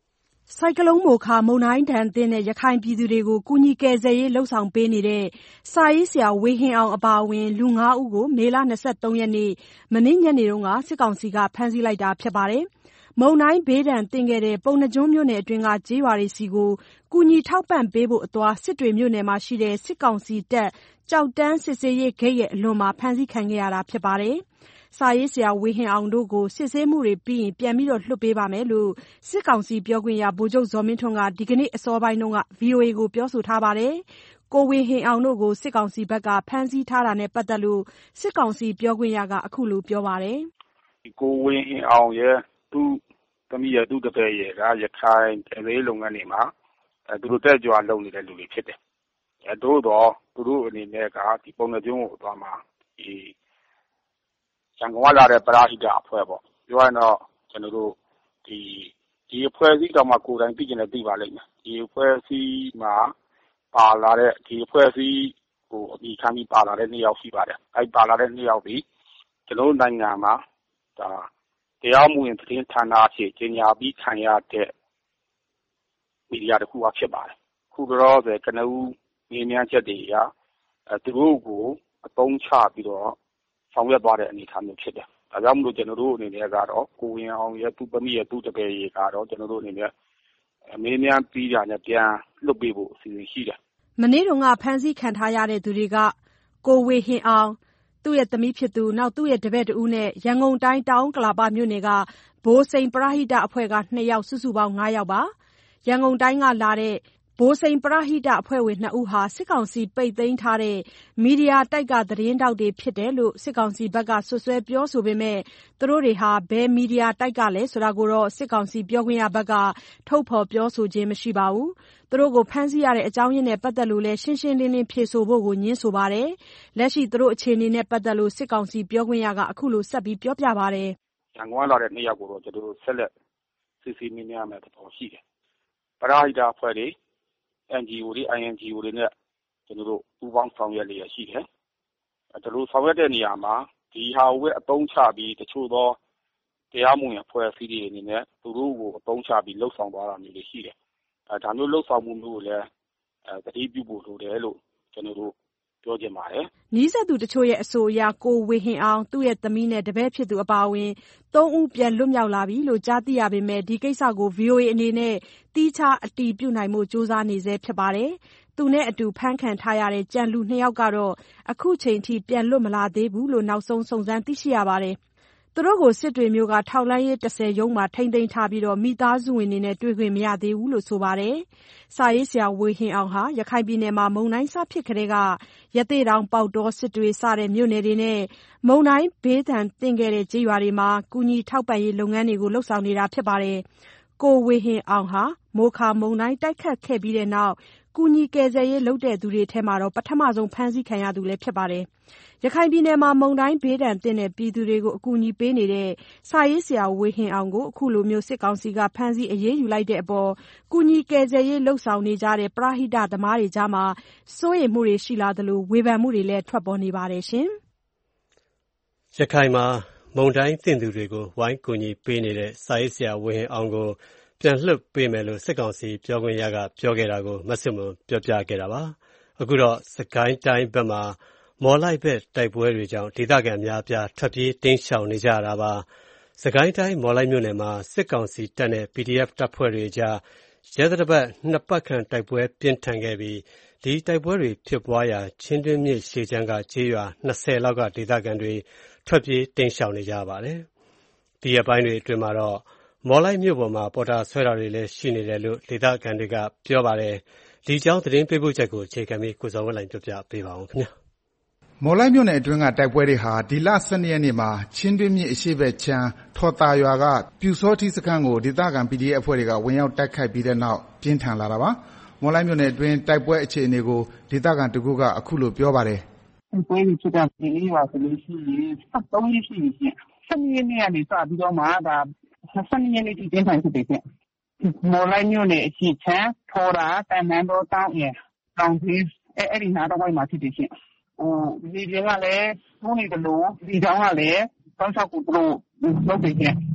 ဆိုင်ကလုန်းမိုခါမုန်တိုင်းဒဏ်သင့်တဲ့ရခိုင်ပြည်သူတွေကိုကူညီကယ်ဆယ်ရေးလုပ်ဆောင်ပေးနေတဲ့စာရေးဆရာဝေဟင်အောင်အပါအဝင်လူ5ဦးကိုမေလ23ရက်နေ့မနေ့ညနေကစစ်ကောင်စီကဖမ်းဆီးလိုက်တာဖြစ်ပါတယ်။မုန်တိုင်းဘေးဒဏ်သင့်ခဲ့တဲ့ပုဏ္ဏားကျွန်းမြို့နယ်အတွင်းကကျေးရွာတွေဆီကူညီထောက်ပံ့ပေးဖို့အသွားစစ်တွေမြို့နယ်မှာရှိတဲ့စစ်ကောင်စီတပ်ကျောက်တန်းစစ်ဆေးရေးဂိတ်ရဲ့အလွန်မှာဖမ်းဆီးခံခဲ့ရတာဖြစ်ပါတယ်။စာရေးဆရာဝေဟင်အောင်တို့ကိုစစ်ဆေးမှုတွေပြီးရင်ပြန်လွှတ်ပေးပါမယ်လို့စစ်ကောင်စီပြောခွင့်ရဗိုလ်ချုပ်ဇော်မင်းထွန်းကဒီကနေ့အစောပိုင်းက VOA ကိုပြောဆိုထားပါတယ်။ကိုဝေဟင်အောင်တို့ကိုစစ်ကောင်စီဘက်ကဖမ်းဆီးထားတာနဲ့ပတ်သက်လို့စစ်ကောင်စီပြောခွင့်ရကအခုလိုပြောပါတယ်။ကိုဝေဟင်အောင်ရဲ့သူ့သမီးရဲ့သူ့တပည့်ရဲ့ကရခိုင်ပြည်လုပ်ငန်းတွေမှာသူတို့တက်ကြွလုပ်နေတဲ့လူတွေဖြစ်တယ်။တို့တော့သူတို့အနေနဲ့ကဒီပုံနှကျွန်းကိုသွားမှာဒီရန်ကုန်ကလာတဲ့ပရာဟိတအဖွဲ့ပေါ့ပြောရရင်တော့ကျွန်တော်တို့ဒီအဖွဲ့အစည်းတောင်မှကိုယ်တိုင်သိကျင်လည်းသိပါလိမ့်မယ်ဒီအဖွဲ့အစည်းမှာပါလာတဲ့ဒီအဖွဲ့အစည်းကိုအမိခံပြီးပါလာတဲ့2ယောက်ရှိပါတယ်အဲ့ပါလာတဲ့2ယောက်ပြီးကျွန်တော်နိုင်ငံမှာဒါတရားမှုရင်သတင်းဌာနအဖြစ်ကြီးညာပြီးခံရတဲ့မီဒီယာတစ်ခုအဖြစ်ပါတယ်ခုတော့ဆိုကနဦးငင်းမြန်းချက်တွေကသူတို့ကိုအသုံးချပြီးတော့ဆောင်ရွက်သွားတဲ့အနေအထားမျိုးဖြစ်တယ်။ဒါကြောင့်မလို့ကျွန်တော်တို့အနေနဲ့ကတော့ကိုဝင်အောင်ရဲ့သူ့သမီးရဲ့သူ့တပည့်ရဲ့ကတော့ကျွန်တော်တို့အနေနဲ့အမေးမြန်းပြီးတာနဲ့ပြန်လွတ်ပေးဖို့အစီအစဉ်ရှိတယ်။မနေ့ကဖမ်းဆီးခံထားရတဲ့သူတွေကကိုဝေဟင်အောင်သူ့ရဲ့သမီးဖြစ်သူနောက်သူ့ရဲ့တပည့်တဦးနဲ့ရန်ကုန်တိုင်းတောင်ကလာပမြို့နယ်ကဘိုးစိန်ပရဟိတအဖွဲ့က2ယောက်စုစုပေါင်း5ယောက်ပါ။ရန်ကုန်တိုင်းကလာတဲ့ဘိုးစိန်ပရဟိတအဖွဲ့ဝင်2ဦးဟာစစ်ကောင်စီပိတ်သိမ်းထားတဲ့မီဒီယာတိုက်ကသတင်းတောက်တွေဖြစ်တယ်လို့စစ်ကောင်စီဘက်ကဆွဆွဲပြောဆိုပေမဲ့သူတို့တွေဟာဘယ်မီဒီယာတိုက်ကလဲဆိုတာကိုတော့စစ်ကောင်စီပြောခွင့်ရဘက်ကထုတ်ဖော်ပြောဆိုခြင်းမရှိပါဘူး။သူတို့ကိုဖမ်းဆီးရတဲ့အကြောင်းရင်းနဲ့ပတ်သက်လို့လည်းရှင်းရှင်းလင်းလင်းဖြေဆိုဖို့ကိုညှင်းဆိုပါတယ်။လက်ရှိသူတို့အခြေအနေနဲ့ပတ်သက်လို့စစ်ကောင်စီပြောခွင့်ရကအခုလိုဆက်ပြီးပြောပြပါတယ်။ရန်ကုန်ကလာတဲ့2ယောက်ကိုတော့ကျွန်တော်တို့ဆက်လက်စစ်ဆေးမြင်ရမယ်တော့ရှိတယ်။ပရဟိတအဖွဲ့တွေNGO တွေ INGO တွေနဲ့ကျွန်တော်တို့ပူးပေါင်းဆောင်ရွက်လျက်ရှိတယ်။ကျွန်တော်ဆောင်ရွက်တဲ့နေရာမှာဒီဟာကိုအသုံးချပြီးတချို့သောတရားမှုရင်အဖွဲ့အစည်းတွေအနေနဲ့သူတို့ကိုအသုံးချပြီးလှုပ်ဆောင်သွားတာမျိုးတွေရှိတယ်။ဒါမျိုးလှုပ်ဆောင်မှုမျိုးကိုလည်းသတိပြုဖို့လိုတယ်လို့ကျွန်တော်တို့ပြောချင်ပါတယ်။နီးစပ်သူတချို့ရဲ့အဆိုအရကိုဝေဟင်အောင်သူ့ရဲ့သမီးနဲ့တပည့်ဖြစ်သူအပါအဝင်3ဦးပြန်လွတ်မြောက်လာပြီလို့ကြားသိရပေမဲ့ဒီကိစ္စကို VOA အနေနဲ့တီးခြားအတည်ပြုနိုင်မှုစ조사နေဆဲဖြစ်ပါတယ်။သူနဲ့အတူဖမ်းခံထားရတဲ့ကြံလူ2ယောက်ကတော့အခုချိန်ထိပြန်လွတ်မလာသေးဘူးလို့နောက်ဆုံးစုံစမ်းသိရှိရပါတယ်။သူတို့ကိုစစ်တွေမြို့ကထောက်လန်းရေး10ရုံးမှာထိန်းသိမ်းထားပြီးမိသားစုဝင်တွေနဲ့တွေ့ခွင့်မရသေးဘူးလို့ဆိုပါတယ်။စာရေးဆရာဝေဟင်အောင်ဟာရခိုင်ပြည်နယ်မှာမုန်တိုင်းစဖြစ်ကတည်းကရသေ့တောင်ပေါက်တောစစ်တွေစတဲ့မြို့နယ်တွေနဲ့မုန်တိုင်းဘေးဒဏ်သင့်ခဲ့တဲ့ကျေးရွာတွေမှာကူညီထောက်ပံ့ရေးလုပ်ငန်းတွေကိုလုပ်ဆောင်နေတာဖြစ်ပါတယ်။ကိုဝေဟင်အောင်ဟာမိုခါမုန်တိုင်းတိုက်ခတ်ခဲ့ပြီးတဲ့နောက်ကူညီကယ်ဆယ်ရေးလုပ်တဲ့သူတွေထဲမှာပထမဆုံးဖမ်းဆီးခံရသူလည်းဖြစ်ပါတယ်။ရခိုင်ပြည်နယ်မှာမုန်တိုင်းဘေးဒဏ်သင့်တဲ့ပြည်သူတွေကိုအကူအညီပေးနေတဲ့စာရေးဆရာဝေဟင်အောင်ကိုအခုလိုစစ်ကောင်စီကဖမ်းဆီးအရေးယူလိုက်တဲ့အပေါ်ကူညီကယ်ဆယ်ရေးလုပ်ဆောင်နေကြတဲ့ပရဟိတသမားတွေကြားမှာစိုးရိမ်မှုတွေရှိလာသလိုဝေဖန်မှုတွေလည်းထွက်ပေါ်နေပါတယ်ရှင်။ရခိုင်မှာမုန်တိုင်းသင့်သူတွေကိုဝိုင်းကူညီပေးနေတဲ့စာရေးဆရာဝေဟင်အောင်ကိုပြန်လွှတ်ပေးမယ်လို့စစ်ကောင်စီပြောခွင့်ရကပြောခဲ့တာကိုမဆုမွန်ပြောပြခဲ့တာပါ။အခုတော့စကိုင်းတိုင်းဘက်မှာမော်လိုက်ဘက်တိုက်ပွဲတွေကြောင့်ဒေသခံများပြားထွက်ပြေးတိမ်းရှောင်နေကြတာပါ။စကိုင်းတိုင်းမော်လိုက်မြို့နယ်မှာစစ်ကောင်စီတပ်နဲ့ PDF တပ်ဖွဲ့တွေကြားရဲတပ်ဖွဲ့2ပတ်ခန့်တိုက်ပွဲပြင်းထန်ခဲ့ပြီးဒီတိုက်ပွဲတွေဖြစ်ပွားရာချင်းတွင်းမြစ်ရှေ့ချမ်းကကျေးရွာ20လောက်ကဒေသခံတွေထွက်ပြေးတိမ်းရှောင်နေကြပါတယ်။ဒီရက်ပိုင်းတွေအတွင်းမှာတော့မော်လိုက်မြို့ပေါ်မှာပေါ်တာဆွဲတာတွေလည်းရှိနေတယ်လို့ဒေသခံတွေကပြောပါတယ်။ဒီကြောင်းသတင်းပေးပို့ချက်ကိုအခြေခံပြီးကိုစောဝင်းလိုင်ပြောပြပေးပါဦးခင်ဗျာ။မော်လိုက်မြို့နယ်အတွင်းကတိုက်ပွဲတွေဟာဒီလ12ရက်နေ့မှာချင်းတွင်းမြစ်အရှေ့ဘက်ခြမ်းထော်သာရွာကပြူစောထီးစခန်းကိုဒေသခံ PDF အဖွဲ့တွေကဝင်ရောက်တိုက်ခိုက်ပြီးတဲ့နောက်ပြင်းထန်လာတာပါ။မော်လိုက်မြို့နယ်အတွင်းတိုက်ပွဲအခြေအနေကိုဒေသခံတကူကအခုလိုပြောပါတယ်။တိုက်ပွဲတွေဖြစ်တာဒီနေ့ပါဆိုလို့ရှိရင်3ရက်ရှိပြီ။12ရက်နေ့ကနေစပြီးတော့မှဒါ12ရက်နေ့ထိတင်းဆိုင်ဖြစ်တယ်ခင်ဗျ။မော်လိုက်မြို့နယ်အရှေ့ခြမ်းထော်သာတန်နန်းတော်တောင်ရတောင်သေးအဲ့ဒီနားတော့ဝိုင်းမှာဖြစ်တယ်ခင်ဗျ။ဒီပြင်ကလည်းဘုန်းနေတယ်လို့ဒီကြောင်ကလည်းတောင်းလျှောက်ကိုသူတို့လုပ်တယ်ခင်ဗျ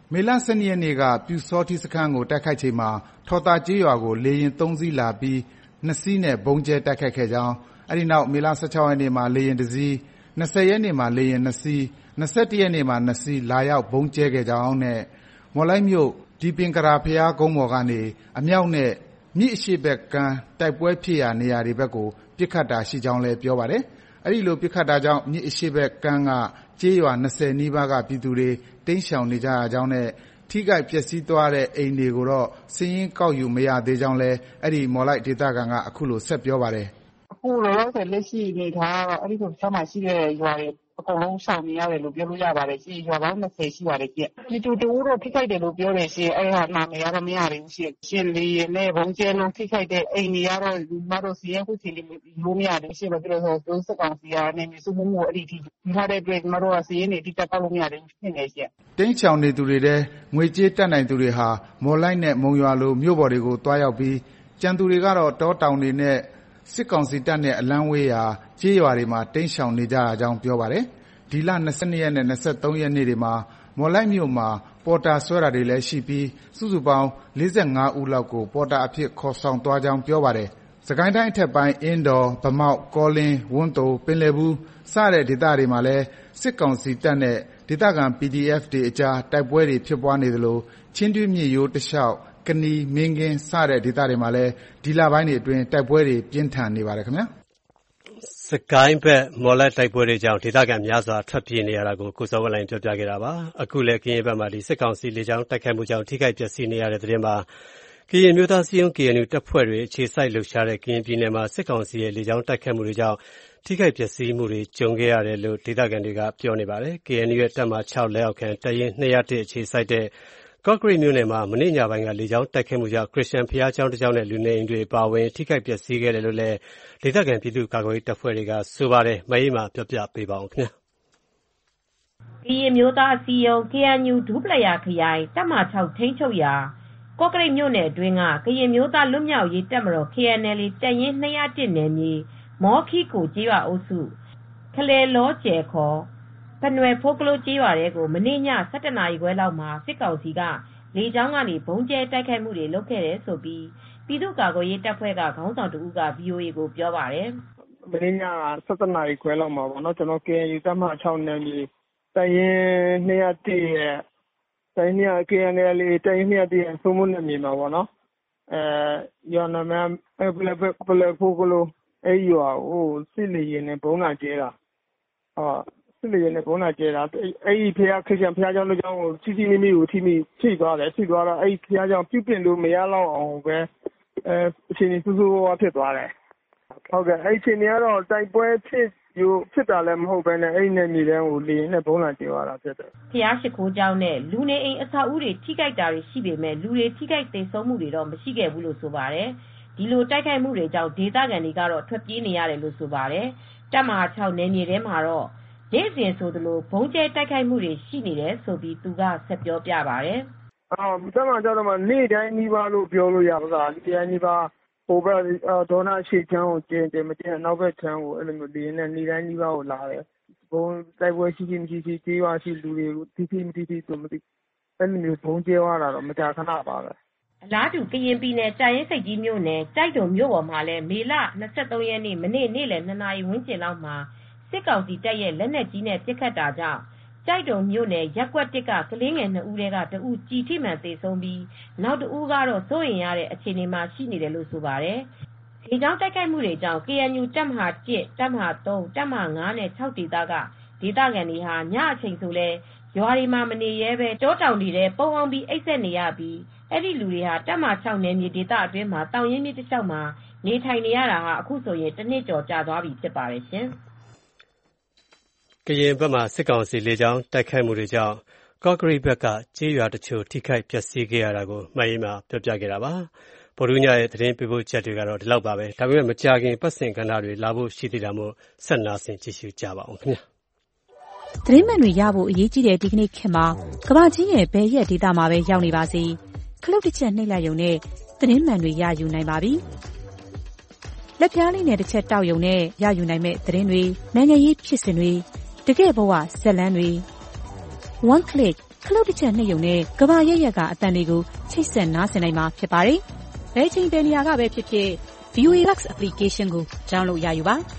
မေလ 12 ရက်နေ့ကပျူစောထီးစခန်းကိုတိုက်ခိုက်ချိန်မှာထော်သာကျေးရွာကိုလေယာဉ် 3 စီးလာပြီး2 စီးနဲ့ဗုံးကျဲတိုက်ခိုက်ခဲ့ကြောင်းအဲဒီနောက်မေလ 16 ရက်နေ့မှာလေယာဉ်1 စီး20 ရက်နေ့မှာလေယာဉ်2 စီး21 ရက်နေ့မှာ2 စီးလာရောက်ဗုံးကျဲခဲ့ကြောင်းနဲ့မော်လိုက်မြို့ဒီပင်ကရာဘုရားကုန်းပေါ်ကနေအမြောက်နဲ့မြစ်အရှေ့ဘက်ကမ်းတိုက်ပွဲဖြစ်ရာနေရာတွေဘက်ကိုပစ်ခတ်တာရှိကြောင်းလည်းပြောပါတယ်။အဲဒီလိုပစ်ခတ်တာကြောင့်မြစ်အရှေ့ဘက်ကမ်းကကျေးရွာ20နီးပါးကပြည်သူတွေတိမ်းရှောင်နေကြရကြောင်းနဲ့ထိခိုက်ပျက်စီးသွားတဲ့အိမ်တွေကိုတော့စာရင်းကောက်ယူမရသေးကြောင်းလည်းအဲဒီမော်လိုက်ဒေသခံကအခုလိုဆက်ပြောပါတယ်။အခုလောလောဆယ်လက်ရှိအနေထားကတော့အဲဒီဘက်မှာရှိတဲ့ရွာတွေအကုန်လုံးရှောင်နေရတယ်လို့ပြောလို့ရပါတယ်ရှင်။ရွာပေါင်း20ရှိပါတယ်ရှင်။ပြည်သူတို့တော့ထိခိုက်တယ်လို့ပြောတယ်ရှင်။အဲ့ဒါနာမည်ကတော့မရသေးဘူးရှင်။ရှင်လေးနဲ့ဘုံကျဲလုံးထိခိုက်တဲ့အိမ်တွေကတော့မတို့စီရင်ခုစီလို့မရတယ်ရှင်။ဘာဖြစ်လို့ဆိုတော့စကောင်စီကနေမြေစုမှုအဲ့ဒီထိထားတဲ့အတွက်မတို့ကစီရင်နေတိတက်ကောက်လို့မရတယ်ဖြစ်နေရှင်။တိမ်းချောင်နေသူတွေတဲ့ငွေကြေးတက်နိုင်သူတွေဟာမော်လိုက်နဲ့မုံရွာလိုမြို့ပေါ်တွေကိုတွားရောက်ပြီးကြံသူတွေကတော့တောတောင်တွေနဲ့စစ်ကောင်စီတပ်နဲ့အလန်းဝေးရာကျေးရွာတွေမှာတိမ်းရှောင်နေကြရကြောင်းပြောပါတယ်။ဒီလ22ရက်နဲ့23ရက်နေ့တွေမှာမော်လိုက်မြို့မှာပေါ်တာဆွဲတာတွေလည်းရှိပြီးစုစုပေါင်း45ဦးလောက်ကိုပေါ်တာအဖြစ်ခေါ်ဆောင်သွားကြောင်းပြောပါတယ်။စကိုင်းတိုင်းအထက်ပိုင်းအင်းတော်ဗမောက်ကောလင်းဝန်းတိုပင်လယ်ဘူးစတဲ့ဒေသတွေမှာလည်းစစ်ကောင်စီတပ်နဲ့ဒေသခံ PDF တွေအကြားတိုက်ပွဲတွေဖြစ်ပွားနေသလိုချင်းတွင်းမြစ်ရိုးတလျှောက်ကနီမင်းကင်းစတဲ့ဒေသတွေမှာလည်းဒီလပိုင်းတွေအတွင်းတိုက်ပွဲတွေပြင်းထန်နေပါတယ်ခင်ဗျာစကိုင်းဘက်မော်လက်တိုက်ပွဲတွေကြောင့်ဒေသခံများစွာထွက်ပြေးနေရတာကိုကိုစောဝလိုင်းပြောပြခဲ့တာပါအခုလည်းကရင်ဘက်မှာဒီစစ်ကောင်စီလေကြောင်းတိုက်ခိုက်မှုကြောင့်ထိခိုက်ပျက်စီးနေရတဲ့တဲ့တင်မှာကရင်မျိုးသားစီယုံ KNU တပ်ဖွဲ့တွေအခြေစိုက်လှုပ်ရှားတဲ့ကရင်ပြည်နယ်မှာစစ်ကောင်စီရဲ့လေကြောင်းတိုက်ခိုက်မှုတွေကြောင့်ထိခိုက်ပျက်စီးမှုတွေကြုံခဲ့ရတယ်လို့ဒေသခံတွေကပြောနေပါတယ် KNU ရဲ့တပ်မ6လက်အောက်ခံတရင်201အခြေစိုက်တဲ့ကော့ကရိတ်မြို့နယ်မှာမနေ့ညပိုင်းကလေကြောင်းတိုက်ခိုက်မှုကြောင့်ခရစ်ယာန်ဘုရားကျောင်းတစ်ကျောင်းနဲ့လူနေအိမ်တွေပါဝင်ထိခိုက်ပျက်စီးခဲ့တယ်လို့လည်းဒေသခံပြည်သူ့ကာကွယ်ရေးတပ်ဖွဲ့တွေကဆိုပါတယ်။မအေးမှာပြောပြပေးပါဦးခင်ဗျာ။ကရင်မျိုးသားစီယုံ KNU ဒူးပလယာခရိုင်တပ်မ6ထိန်းချုပ်ရာကော့ကရိတ်မြို့နယ်အတွင်းကကရင်မျိုးသားလွတ်မြောက်ရေးတပ်မတော် KNL တပ်ရင်း201နယ်မြေမော်ခီကိုကျေးရွာအုပ်စုခလဲလောကျယ်ခေါ်ပနွယ်ဖိုးကလိုကျေးရွာတွေကိုမနေ့ည7:00 နာရီခွဲလောက်မှာစစ်ကောင်စီကလေကြောင်းကနေဘုံကျဲတိုက်ခိုက်မှုတွေလုပ်ခဲ့တယ်ဆိုပြီးပြည်သူ့ကာကွယ်ရေးတပ်ဖွဲ့ကခေါင်းဆောင်တဦးက VOA ကိုပြောပါတယ်။မနေ့ည7:00 နာရီခွဲလောက်မှာပေါ့နော်ကျွန်တော် KNU တပ်မ6နယ်မြေတရင်201ရဲ့တရင် KNL တရင်201ရဲ့စုံမနယ်မြေမှာပေါ့နော်ရွာနာမည်ပလက်ဖိုးကလိုအဲ့ရွာကိုစစ်လေရင်နဲ့ဘုံလာကျဲတာစစ်လေရင်နဲ့ဘုံလာကျဲတာအဲ့ဒီခရစ်ယာန်ဘုရားကျောင်းတို့ကျောင်းကိုစီမီကိုထိသွားတယ်ထိသွားတော့အဲ့ဒီဘုရားကျောင်းပြုပြင်လို့မရတော့အောင်ပဲအချိန်ကြီးစူးစူးဝါးဖြစ်သွားတယ်ဟုတ်ကဲ့အဲ့ဒီအချိန်ကြီးကတော့တိုက်ပွဲဖြစ်တာလည်းမဟုတ်ဘဲနဲ့အဲ့ဒီနယ်မြေတန်းကိုလေရင်နဲ့ဘုံလာကျဲသွားတာဖြစ်တယ်ဘုရားရှိခိုးကျောင်းနဲ့လူနေအိမ်အဆောက်အဦတွေထိခိုက်တာတွေရှိပေမဲ့လူတွေထိခိုက်သေဆုံးမှုတွေတော့မရှိခဲ့ဘူးလို့ဆိုပါတယ်ဒီလိုတိုက်ခိုက်မှုတွေကြောင့်ဒေသခံတွေကတော့ထွက်ပြေးနေရတယ်လို့ဆိုပါတယ်တပ်မဟာ6နယ်မြေထဲမှာတော့နေ့စဉ်ဆိုသလိုဘုံကျဲတိုက်ခိုက်မှုတွေရှိနေတယ်ဆိုပြီးသူကဆက်ပြောပြပါတယ်တပ်မဟာ6တော့နေ့တိုင်းနီးပါးလို့ပြောလို့ရပါလားဒီတိုင်းနီးပါးဟိုဘက်ဒေါနာရှိချမ်းကိုကျင်းတယ်မကျင်းနောက်ဘက်ချမ်းကိုအဲ့လိုမျိုးဒီနေ့နေ့တိုင်းနီးပါးကိုလာတယ်ဘုံတိုက်ပွဲရှိမရှိကြေးရွာရှိလူတွေကိုတီးဆိုမသိအဲ့လိုမျိုးဘုံကျဲသွားတာတော့မကြာခဏပါပဲအလားတူကရင်ပြည်နယ်ကြာရင်စိတ်ကြီးမြို့နယ်ကြိုက်တုံမြို့ပေါ်မှာလည်းမေလ23ရက်နေ့မနေ့နေ့လယ်2နာရီဝန်းကျင်လောက်မှာစစ်ကောင်စီတပ်ရဲ့လက်နက်ကြီးနဲ့ပစ်ခတ်တာကြောင့်ကြိုက်တုံမြို့နယ်ရက်ကွက်1ကကလေးငယ်2ဦးကတဦးကြီးထိမှန်သေဆုံးပြီးနောက်တဦးကတော့စိုးရိမ်ရတဲ့အခြေအနေမှာရှိနေတယ်လို့ဆိုပါတယ်။ဒီကြောင့်တိုက်ခိုက်မှုတွေကြောင့် KNU တပ်မဟာ1တပ်မဟာ3တပ်မဟာ9နဲ့6ဒေသကဒေသခံတွေဟာညအချိန်ဆိုလဲရွာတွေမှာမနေရဲပဲတောတောင်တွေထဲပုံအောင်ပြီးအိပ်စက်နေရပြီးအဲ့ဒီလူတွေဟာတပ်မ6နယ်မြေဒေသအတွင်းမှာတောင်ရင်းမြစ်တစ်လျှောက်မှာနေထိုင်နေရတာဟာအခုဆိုရင်တစ်နှစ်ကျော်ကြာသွားပြီဖြစ်ပါတယ်ရှင်ကရင်ဘက်မှာစစ်ကောင်စီလေကြောင်းတိုက်ခိုက်မှုတွေကြောင့်ကော့ကရိတ်ဘက်ကကျေးရွာတချို့ထိခိုက်ပျက်စီးခဲ့ရတာကိုမှတ်ရေးမှာပြောပြခဲ့တာပါဗိုလ်ဒူးညရဲ့သတင်းပေးပို့ချက်တွေကတော့ဒီလောက်ပါပဲဒါပေမဲ့မကြာခင်ပတ်စင်ကဏ္ဍတွေလာဖို့ရှိသေးတာမို့ဆက်နာဆင်ကြည့်ရှုကြပါအောင်ခင်ဗျာသတင်းမှန်တွေရဖို့အရေးကြီးတဲ့ဒီကနေ့ခေတ်မှာကမ္ဘာကြီးရဲ့ဘယ်ရက်ဒေသမှာပဲရောက်နေပါစေခလုတ်တစ်ချက်နှိပ်လိုက်ရုံနဲ့သတင်းမှန်တွေရယူနိုင်ပါပြီလက်ပြားလေးနဲ့တစ်ချက်တောက်ရုံနဲ့ရယူနိုင်မဲ့သတင်းတွေနိုင်ငံရေးဖြစ်စဉ်တွေတကယ့်ဘဝဇာတ်လမ်းတွေ one click ခလုတ်တစ်ချက်နှစ်ယုံနဲ့ကဘာရက်ရက်ကအတန်တွေကိုချိတ်ဆက်နားဆင်နိုင်မှာဖြစ်ပါတယ်။ဘယ်ချိန်ဘယ်နေရာကပဲဖြစ်ဖြစ် VOA Lux application ကို download ရယူပါ။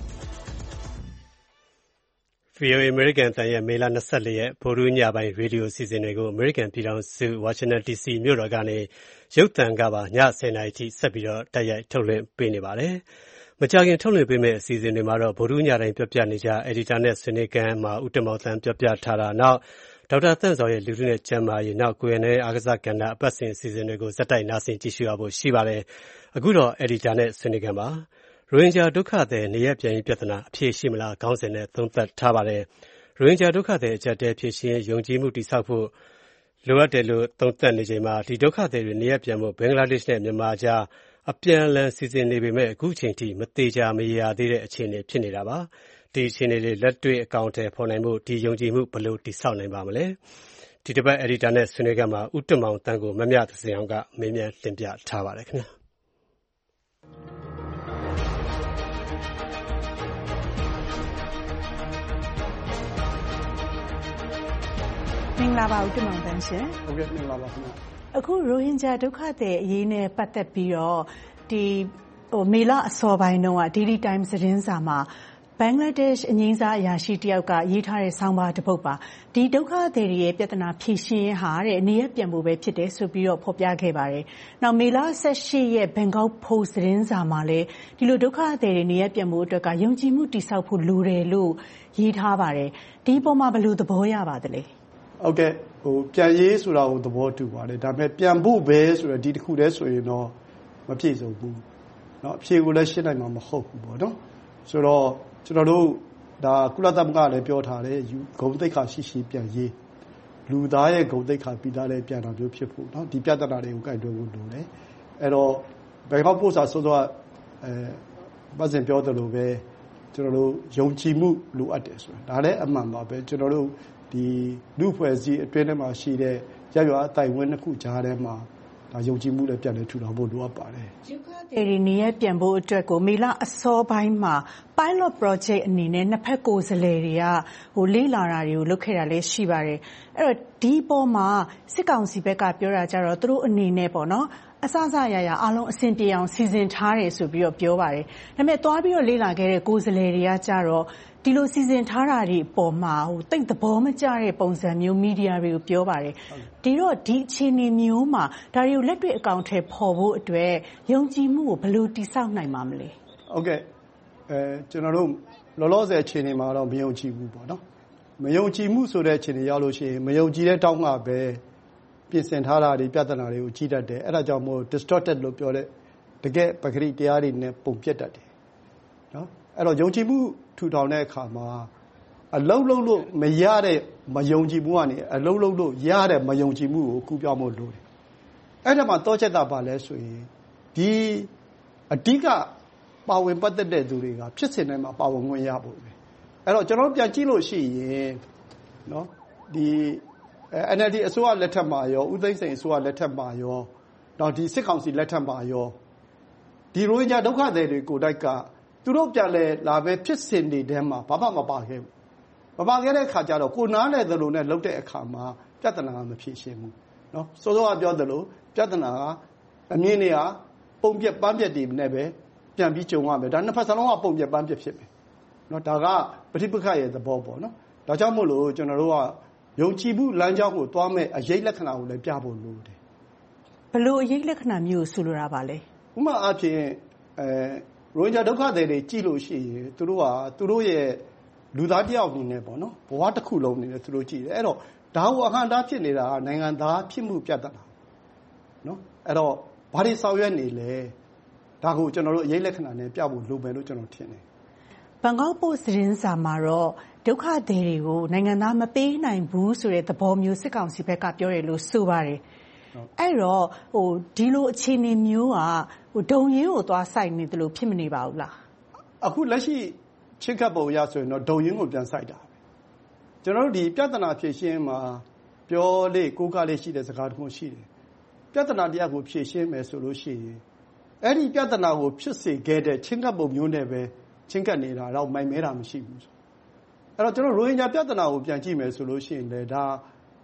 VOA American အသံရဲ့မေလ24ရက်ဗုဒ္ဓဟူးညပိုင်းရေဒီယိုအစီအစဉ်တွေကို American ပြည်ထောင်စု Washington DC မြို့တော်ကနေရုပ်သံကပါည10:00 နာရီထိဆက်ပြီးတော့တိုက်ရိုက်ထုတ်လွှင့်ပေးနေပါတယ်။မကြာခင်ထုတ်လွှင့်ပေးမယ့်အစီအစဉ်တွေမှာတော့ဗုဒ္ဓဟူးညတိုင်းပြောပြနေကြ Editor နဲ့ဆွေးနွေးခန်းမှာဦးတင်မောင်သန်းပြောပြထားတာနောက်ဒေါက်တာသန့်ဇော်ရဲ့လူထုနဲ့ကျန်းမာရေးနောက်ကိုယ်နဲ့အားကစားကဏ္ဍအပတ်စဉ်အစီအစဉ်တွေကိုဇက်တိုက်နားဆင်ကြည့်ရှုရဖို့ရှိပါတယ်။အခုတော့ Editor နဲ့ဆွေးနွေးခန်းပါ။ရိုဟင်ဂျာဒုက္ခသည်နေရပ်ပြန်ရေးပြဿနာအဖြေရှိမလားခေါင်းစဉ်နဲ့သုံးသပ်ထားပါတယ်။ရိုဟင်ဂျာဒုက္ခသည်အကျပ်တဲဖြေရှင်းယုံကြည်မှုတည်ဆောက်ဖို့လိုအပ်တယ်လို့သုံးသပ်နေချိန်မှာဒီဒုက္ခသည်တွေနေရပ်ပြန်ဖို့ဘင်္ဂလားဒေ့ရှ်နဲ့မြန်မာကြားအပြန်အလှန်စီစဉ်နေပေမဲ့အခုချိန်ထိမသေးချာမရေရာသေးတဲ့အခြေအနေဖြစ်နေတာပါ။ဒီအခြေအနေတွေလက်တွေ့အကောင့်ထဲပေါ်နိုင်ဖို့ဒီယုံကြည်မှုဘယ်လိုတည်ဆောက်နိုင်ပါမလဲ။ဒီတစ်ပတ် Editor နဲ့ဆွေးနွေးကြမှာဦးတင်မောင်တန်းကိုမမြသစင်အောင်ကမေးမြန်းတင်ပြထားပါတယ်ခင်ဗျာ။မင်္ဂလာပါဦးတင်မောင်တန်းရှင်။ဟုတ်ကဲ့မင်္ဂလာပါခင်ဗျ။အခုရိုဟင်ဂျာဒုက္ခသည်အရေးနဲ့ပတ်သက်ပြီးတော့ဒီမေလအစောပိုင်းတုန်းက Daily Times သတင်းစာမှာဘင်္ဂလားဒေ့ရှ်အငြိမ်းစားအရာရှိတယောက်ကရေးထားတဲ့ဆောင်းပါးတစ်ပုဒ်ပါဒီဒုက္ခသည်တွေရဲ့ပြဿနာဖြေရှင်းရေးဟာတဲ့နေရပ်ပြန်ဖို့ပဲဖြစ်တယ်ဆိုပြီးတော့ဖော်ပြခဲ့ပါတယ်။နောက်မေလ18ရက် Bangkok Post သတင်းစာမှာလည်းဒီလိုဒုက္ခသည်တွေနေရပ်ပြန်ဖို့အတွက်ကယုံကြည်မှုတည်ဆောက်ဖို့လိုတယ်လို့ရေးထားပါတယ်။ဒီပုံမှာဘယ်လိုသဘောရပါသလဲ။ဟုတ်ကဲ့ပြန်ရေးဆိုတာကိုသဘောတူပါတယ်ဒါပေမဲ့ပြန်ဖို့ပဲဆိုတော့ဒီတစ်ခုတည်းဆိုရင်တော့မပြည့်စုံဘူးเนาะအဖြေကိုလည်းရှင်းနိုင်မှာမဟုတ်ဘူးပေါ့နော်ဆိုတော့ကျွန်တော်တို့ဒါကုလသမဂ္ဂလည်းပြောထားတယ်ဂုဏ်သိက္ခာရှိရှိပြန်ရေးလူသားရဲ့ဂုဏ်သိက္ခာပြီးသားလည်းပြန်တာမျိုးဖြစ်ဖို့เนาะဒီပြဿနာတွေကိုကိုင်တွယ်ဖို့လိုတယ်အဲ့တော့ဘယ်ကောက်ပို့စာဆိုတော့ပတ်စင်ပြောတယ်လို့ပဲကျွန်တော်တို့ယုံကြည်မှုလိုအပ်တယ်ဆိုတာဒါလည်းအမှန်ပါပဲကျွန်တော်တို့ဒီလူဖွဲ့စည်းအတွင်းထဲမှာရှိတဲ့ရရွာအတိုင်းဝန်းတစ်ခုကြားထဲမှာဒါယုံကြည်မှုလည်းပြန်လဲထူထောင်ဖို့လိုအပ်ပါတယ်။ဒုက္ခသည်တွေနေရပ်ပြန်ဖို့အတွက်ကိုမေလအစောပိုင်းမှာ pilot project အနေနဲ့နှစ်ဖက်ကိုယ်စားလှယ်တွေကလေ့လာတာတွေကိုလုပ်ခဲ့တာလည်းရှိပါတယ်။အဲ့တော့ဒီပေါ်မှာစစ်ကောင်စီဘက်ကပြောတာကြတော့သူတို့အနေနဲ့ပေါ့နော်အစစရရအားလုံးအဆင်ပြေအောင်စီစဉ်ထားတယ်ဆိုပြီးတော့ပြောပါတယ်။ဒါပေမဲ့သွားပြီးတော့လေ့လာခဲ့တဲ့ကိုယ်စားလှယ်တွေကကြတော့ဒီလိုစီစဉ်ထားတာတွေအပေါ်မှာတိတ်သဘောမကျတဲ့ပုံစံမျိုးမီဒီယာတွေကိုပြောပါတယ်။ဒီတော့ဒီအခြေအနေမျိုးမှာဒါတွေကိုလက်တွေ့အကောင့်ထဲပေါ်ဖို့အတွက်ယုံကြည်မှုကိုဘယ်လိုတည်ဆောက်နိုင်မှာမလဲ။ဟုတ်ကဲ့ကျွန်တော်တို့လောလောဆယ်အခြေအနေမှာတော့မယုံကြည်ဘူးပေါ့နော်။မယုံကြည်မှုဆိုတဲ့အခြေအနေရောက်လို့ရှိရင်မယုံကြည်တဲ့တောင်းကပဲပြင်ဆင်ထားတာတွေပြဿနာတွေကိုကြီးတတ်တယ်။အဲ့ဒါကြောင့်မို့ distorted လို့ပြောတဲ့တကယ်ပဂရိတရားတွေနဲ့ပုံပြတ်တတ်တယ်။နော်အဲ့တော့ယုံကြည်မှုထူထောင်တဲ့အခါမှာအလုံးလုံးလို့မရတဲ့မယုံကြည်မှုကနေအလုံးလုံးလို့ရတဲ့မယုံကြည်မှုကိုကူးပြောင်းဖို့လိုတယ်။အဲ့ဒါမှတောချက်တာပါလဲဆိုရင်ဒီအဓိကပါဝင်ပတ်သက်တဲ့သူတွေကဖြစ်စဉ်တိုင်းမှာပါဝင်ခွင့်ရဖို့ပဲ။အဲ့တော့ကျွန်တော်ပြန်ကြည့်လို့ရှိရင်နော်ဒီ NLD အစိုးရလက်ထက်မှာရောဦးသိန်းစိန်အစိုးရလက်ထက်မှာရောတော့ဒီစစ်ကောင်စီလက်ထက်မှာရောဒီရိုဟင်ဂျာဒုက္ခသည်တွေကိုတိုက်ကသူတို့ပြန်လဲလာပဲဖြစ်စဉ်တွေထဲမှာဘာမှမပါခဲ့ဘူးမပါခဲ့တဲ့အခါကျတော့ကိုနားလဲသလိုနဲ့လုပ်တဲ့အခါမှာပြဿနာကမဖြေရှင်းဘူးเนาะစောစောကပြောသလိုပြဿနာကအမြင်တွေကပုံပြက်ပန်းပြက်တွေနဲ့ပဲပြန်ပြီးကြုံရမယ်ဒါနှစ်ဖက်စလုံးကပုံပြက်ပန်းပြက်ဖြစ်မယ်เนาะဒါကပဋိပက္ခရဲ့သဘောပေါ့เนาะဒါကြောင့်မို့လို့ကျွန်တော်တို့ကယုံကြည်မှုလမ်းကြောင်းကိုတွားမဲ့အရေးလက္ခဏာကိုလည်းပြဖို့လိုတယ်ဘလို့အရေးလက္ခဏာမျိုးဆိုလိုတာပါလဲဥပမာအားဖြင့်ရိုဟင်ဂျာဒုက္ခသည်တွေကြည့်လို့ရှိရင်သူတို့ကသူတို့ရဲ့လူသားတယောက်အနေနဲ့ပေါ့နော်ဘဝတစ်ခုလုံးအနေနဲ့သူတို့ကြည့်တယ်အဲ့တော့ဒါကိုအဟံတားဖြစ်နေတာကနိုင်ငံသားဖြစ်မှုပြဿနာနော်အဲ့တော့ဘာတွေဆောင်ရွက်နေလဲဒါကိုကျွန်တော်တို့အရေးလက္ခဏာနဲ့ပြဖို့လိုမယ်လို့ကျွန်တော်ထင်တယ်ဘန်ကောက်ပို့စ်သတင်းစာမှာတော့ဒုက္ခသည်တွေကိုနိုင်ငံသားမပေးနိုင်ဘူးဆိုတဲ့သဘောမျိုးစစ်ကောင်စီဘက်ကပြောတယ်လို့ဆိုပါတယ်အဲ့တော့ဒီလိုအခြေအနေမျိုးကဒုံရင်းကိုသွားစိုက်နေတယ်လို့ဖြစ်မနေပါဘူးလားအခုလက်ရှိချင်းကပ်ပုံရဆိုရင်တော့ဒုံရင်းကိုပြန်စိုက်တာပဲကျွန်တော်တို့ဒီပြဿနာဖြေရှင်းမှာပြောလေကိုးကားလေးရှိတဲ့စကားတစ်ခုရှိတယ်ပြဿနာတရားကိုဖြေရှင်းမယ်ဆိုလို့ရှိရင်အဲ့ဒီပြဿနာကိုဖြစ်စေခဲ့တဲ့ချင်းကပ်ပုံမျိုးနဲ့ပဲချင်းကပ်နေတာတော့မိုင်မဲတာမရှိဘူးအဲ့တော့ကျွန်တော်ရိုဟင်ဂျာပြဿနာကိုပြန်ကြည့်မယ်ဆိုလို့ရှိရင်လည်းဒါ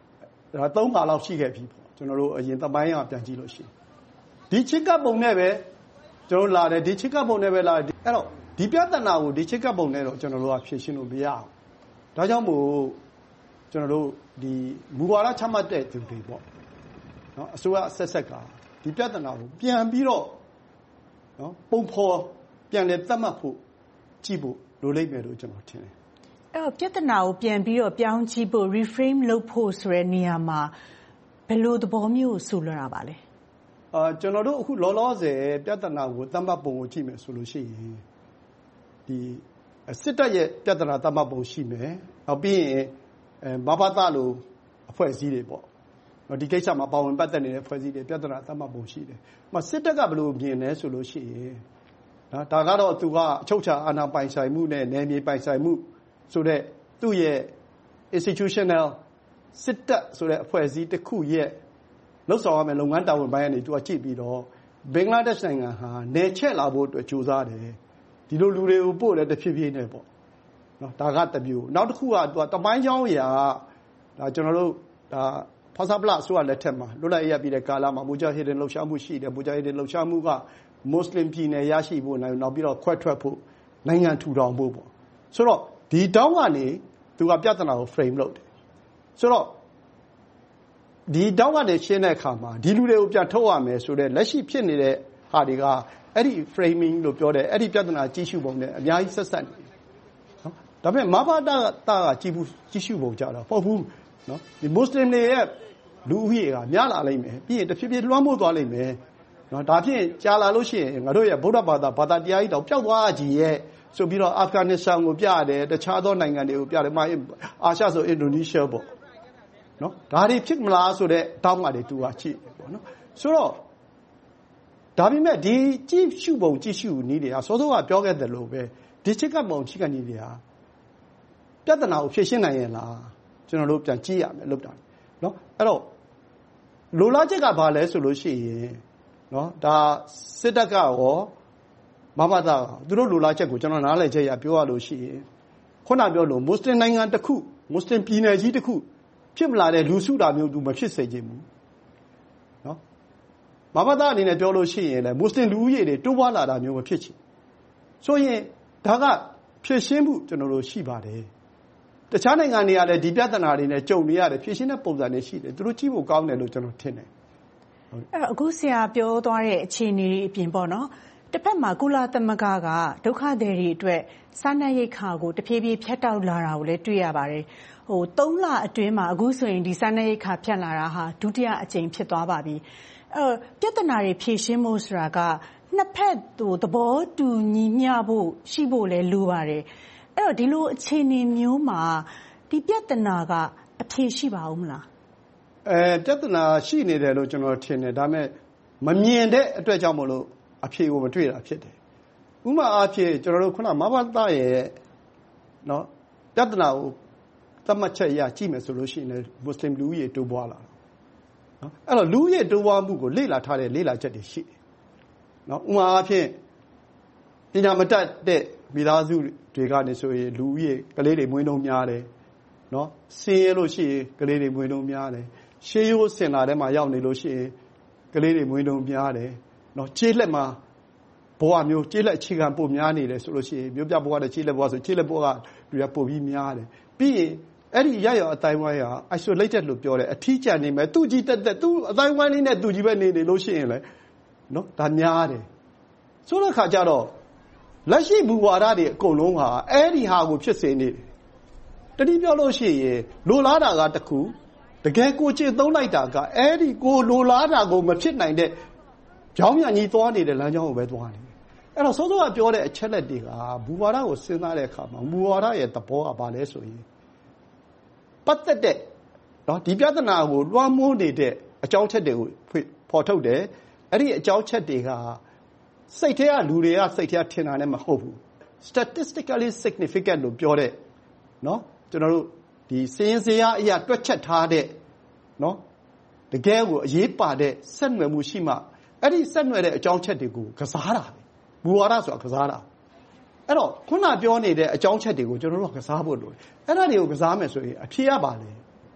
ဒါ3ခါလောက်ရှိခဲ့ပြီပေါ့ကျွန်တော်တို့အရင်သမိုင်းကပြန်ကြည့်လို့ရှိရင်ဒီချစ်ကပ်ပုံနဲ့ပဲကျွန်တော်လာတယ်ဒီချစ်ကပ်ပုံနဲ့ပဲလာတယ်အဲ့တော့ဒီပြဿနာကိုဒီချစ်ကပ်ပုံနဲ့တော့ကျွန်တော်တို့ကဖြေရှင်းလို့မရအောင်ဒါကြောင့်မို့ကျွန်တော်တို့ဒီမူဝါဒချမှတ်တဲ့သူတွေပေါ့နော်အစိုးရဆက်ဆက်ကဒီပြဿနာကိုပြန်ပြီးတော့နော်ပုံဖော်ပြန်လဲသတ်မှတ်ဖို့ကြည့်ဖို့လိုလိမ့်မယ်လို့ကျွန်တော်ထင်တယ်အဲ့တော့ပြဿနာကိုပြန်ပြီးတော့ပြောင်းကြည့်ဖို့ reframe လုပ်ဖို့ဆိုတဲ့နေရာမှာဘယ်လိုသဘောမျိုးဆိုလိုတာပါလဲကျွန်တော်တို့အခုလောလောဆယ်ပြဿနာကိုသတ်မှတ်ပုံကိုကြည့်မယ်ဆိုလို့ရှိရင်ဒီစစ်တပ်ရဲ့ပြဿနာသတ်မှတ်ပုံရှိမယ်နောက်ပြီးရင်မဘာသာလိုအဖွဲ့အစည်းတွေပေါ့ဒီကိစ္စမှာပါဝင်ပတ်သက်နေတဲ့ဖွဲ့စည်းတွေပြဿနာသတ်မှတ်ပုံရှိတယ်စစ်တပ်ကဘယ်လိုမြင်လဲဆိုလို့ရှိရင်နော်ဒါကတော့သူကအချုပ်အခြာအာဏာပိုင်ဆိုင်မှုနဲ့နယ်မြေပိုင်ဆိုင်မှုဆိုတဲ့သူ့ရဲ့ institutional စစ်တပ်ဆိုတဲ့အဖွဲ့အစည်းတစ်ခုရဲ့လှုပ်ဆောင်ရမယ့်လုပ်ငန်းတာဝန်ပိုင်းကနေသူကကြည့်ပြီးတော့ဘင်္ဂလားဒေ့ရှ်နိုင်ငံဟာနယ်ချက်လာဖို့အတွက်ကြိုးစားတယ်ဒီလိုလူတွေကိုပို့တယ်တစ်ဖြည်းဖြည်းနဲ့ပေါ့နော်ဒါကတစ်မျိုးနောက်တစ်ခုကသူကတပိုင်းချောင်းအရာဒါကျွန်တော်တို့ဒါဖဆာပလဆိုရလက်ထက်မှာလွတ်လပ်ရေးရပြီးတဲ့ကာလမှာမူဂျာဟီဒင်လှုပ်ရှားမှုရှိတယ်မူဂျာဟီဒင်လှုပ်ရှားမှုကမွတ်စလင်ပြည်နယ်ရရှိဖို့နောက်ပြီးတော့ခွဲထွက်ဖို့နိုင်ငံထူထောင်ဖို့ပေါ့ဆိုတော့ဒီတောင်းကနေသူကပြဿနာကို frame လုပ်တယ်ဆိုတော့ဒီတောင်းကနေရှင်းတဲ့အခါမှာဒီလူတွေကိုပြန်ထုတ်ရမယ်ဆိုတဲ့လက်ရှိဖြစ်နေတဲ့ဟာတွေကအဲ့ဒီ framing လို့ပြောတဲ့အဲ့ဒီပြဿနာကြီးစုပုံနဲ့အများကြီးဆက်ဆက်နေတယ်နော်ဒါပေမဲ့မဘာတာကကြီးစုပုံကြတော့ပေါ့ဘူးနော်ဒီမွတ်စလင်တွေရဲ့လူဦးရေကများလာလိမ့်မယ်ပြီးရင်တဖြည်းဖြည်းလွှမ်းမိုးသွားလိမ့်မယ်နော်ဒါဖြင့်ကြာလာလို့ရှိရင်ငါတို့ရဲ့ဗုဒ္ဓဘာသာတရားကြီးတောင်ပျောက်သွားကြရဲ့ဆိုပြီးတော့အာဖဂန်နစ္စတန်ကိုပြတယ်တခြားသောနိုင်ငံတွေကိုပြတယ်အာရှဆိုအင်ဒိုနီးရှားပေါ့နော်ဒါတွေဖြစ်မလားဆိုတဲ့တောင်းမှတွေသူကကြည့်ပေါ့နော်ဆိုတော့ဒါပေမဲ့ဒီကြည့်ရှုပုံကြည့်ရှုနည်းတွေကစောစောကပြောခဲ့တယ်လို့ပဲဒီချက်ကပုံချက်ကနည်းတွေကပြဿနာကိုဖြေရှင်းနိုင်ရဲ့လားကျွန်တော်တို့ပြန်ကြည့်ရမယ်လို့တာနော်အဲ့တော့လိုလားချက်ကဘာလဲဆိုလို့ရှိရင်နော်ဒါစစ်တပ်ကရောမဘာသာသူတို့လိုလားချက်ကိုကျွန်တော်နားလည်ချက်ရပြောရလို့ရှိရင်ခုနပြောလို့မွတ်စလင်နိုင်ငံတစ်ခုမွတ်စလင်ပြည်နယ်ကြီးတစ်ခုဖြစ်မလာတဲ့လူစုတာမျိုးသူမဖြစ်စေချင်ဘူးနော်မဘာသာအနေနဲ့ပြောလို့ရှိရင်လည်းမွတ်စလင်လူဦးရေတွေတိုးပွားလာတာမျိုးမဖြစ်ချင်ဆိုရင်ဒါကဖြည့်ရှင်းမှုကျွန်တော်တို့ရှိပါတယ်တခြားနိုင်ငံတွေကလည်းဒီပြဿနာတွေနဲ့ကြုံနေရတယ်ဖြည့်ရှင်းတဲ့ပုံစံတွေရှိတယ်သူတို့ကြည့်ဖို့ကောင်းတယ်လို့ကျွန်တော်ထင်တယ်အဲ့တော့အခုဆရာပြောသွားတဲ့အခြေအနေတွေအပြင်ပေါ့နော်တစ်ဖက်မှာကုလသမဂ္ဂကဒုက္ခသည်တွေအတွက်စားနပ်ရိက္ခာကိုတဖြည်းဖြည်းဖြတ်တောက်လာတာကိုလည်းတွေ့ရပါတယ်3လအတွင်းမှာအခုဆိုရင်ဒီစားနပ်ရိက္ခာဖြတ်လာတာဟာဒုတိယအကြိမ်ဖြစ်သွားပါပြီပြဿနာတွေဖြေရှင်းဖို့ဆိုတာကနှစ်ဖက်သဘောတူညီမျှဖို့ရှိဖို့လည်းလိုပါတယ်အဲ့တော့ဒီလိုအခြေအနေမျိုးမှာဒီပြဿနာကအဖြေရှိပါဦးမလားပြဿနာရှိနေတယ်လို့ကျွန်တော်ထင်တယ်ဒါပေမဲ့မမြင်တဲ့အတွက်ကြောင့်မလို့အဖြေကိုမတွေ့တာဖြစ်တယ်ဥပမာအားဖြင့်ကျွန်တော်တို့ခုနမဘာသာရဲ့နော်ပြဿနာကိုသတ်မှတ်ချက်ရကြည့်မယ်ဆိုလို့ရှိရင်မွတ်စလင်လူဦးရေတိုးပွားလာနော်အဲ့တော့လူဦးရေတိုးပွားမှုကိုလေ့လာထားတဲ့လေ့လာချက်တွေရှိတယ်နော်ဥပမာအားဖြင့်ပညာမတတ်တဲ့မိသားစုတွေကနေဆိုရင်လူဦးရေကလေးတွေမွေးနှုန်းများတယ်နော်ဆင်းရဲလို့ရှိရင်ကလေးတွေမွေးနှုန်းများတယ်ရှေးရိုးစင်တာထဲမှာရောက်နေလို့ရှိရင်ကလေးတွေမွေးနှုန်းများတယ်နော်ကျေးလက်မှာဘဝမျိုးကျေးလက်အခြေခံပို့များနေတယ်ဆိုလို့ရှိရင်မျိုးပြဘဝနဲ့ကျေးလက်ဘဝဆိုကျေးလက်ဘဝကလူရပို့ပြီးများတယ်ပြီးရင်အဲ့ဒီရရအတိုင်းဝိုင်းဟာ isolated လို့ပြောတယ်အထီးကျန်နေမယ်သူကြီးတက်သူအတိုင်းဝိုင်းလေးနဲ့သူကြီးပဲနေလို့ရှိရင်လေနော်ဒါများတယ်ဆိုတဲ့ခါကျတော့လက်ရှိဘူဝါဒတွေအကုန်လုံးဟာအဲ့ဒီဟာကိုဖြစ်စေနေတယ်တတိပြောလို့ရှိရင်လိုလားတာကတခုတကယ်ကိုချစ်သုံးလိုက်တာကအဲ့ဒီကိုလိုလားတာကိုမဖြစ်နိုင်တဲ့ကြောင်းမြန်ကြီးသွားနေတဲ့လမ်းကြောင်းကိုပဲသွားနေတယ်အဲ့တော့စောစောကပြောတဲ့အချက်လက်တွေကဘူဝါဒကိုစဉ်းစားတဲ့အခါမှာဘူဝါဒရဲ့သဘောကဘာလဲဆိုရင်ပတ်သက်တဲ့နော်ဒီပြဿနာကိုလွှမ်းမိုးနေတဲ့အကြောင်းချက်တွေကိုဖော်ထုတ်တယ်အဲ့ဒီအကြောင်းချက်တွေကစိတ်ထဲကလူတွေကစိတ်ထဲထင်တာနဲ့မဟုတ်ဘူး statistically significant လို့ပြောတဲ့နော်ကျွန်တော်တို့ဒီစည်ရင်စရာအရာတွက်ချက်ထားတဲ့နော်တကယ်ကိုအရေးပါတဲ့ဆက်နွယ်မှုရှိမှအဲ့ဒီဆက်နွယ်တဲ့အကြောင်းချက်တွေကိုကစားတာပဲဘူဝါဒဆိုတာကစားတာအဲ့တော့ခုနပြောနေတဲ့အကြောင်းချက်တွေကိုကျွန်တော်တို့ကစားဖို့လိုတယ်အဲ့ဒါတွေကိုကစားမယ်ဆိုရင်အဖြေရပါလေ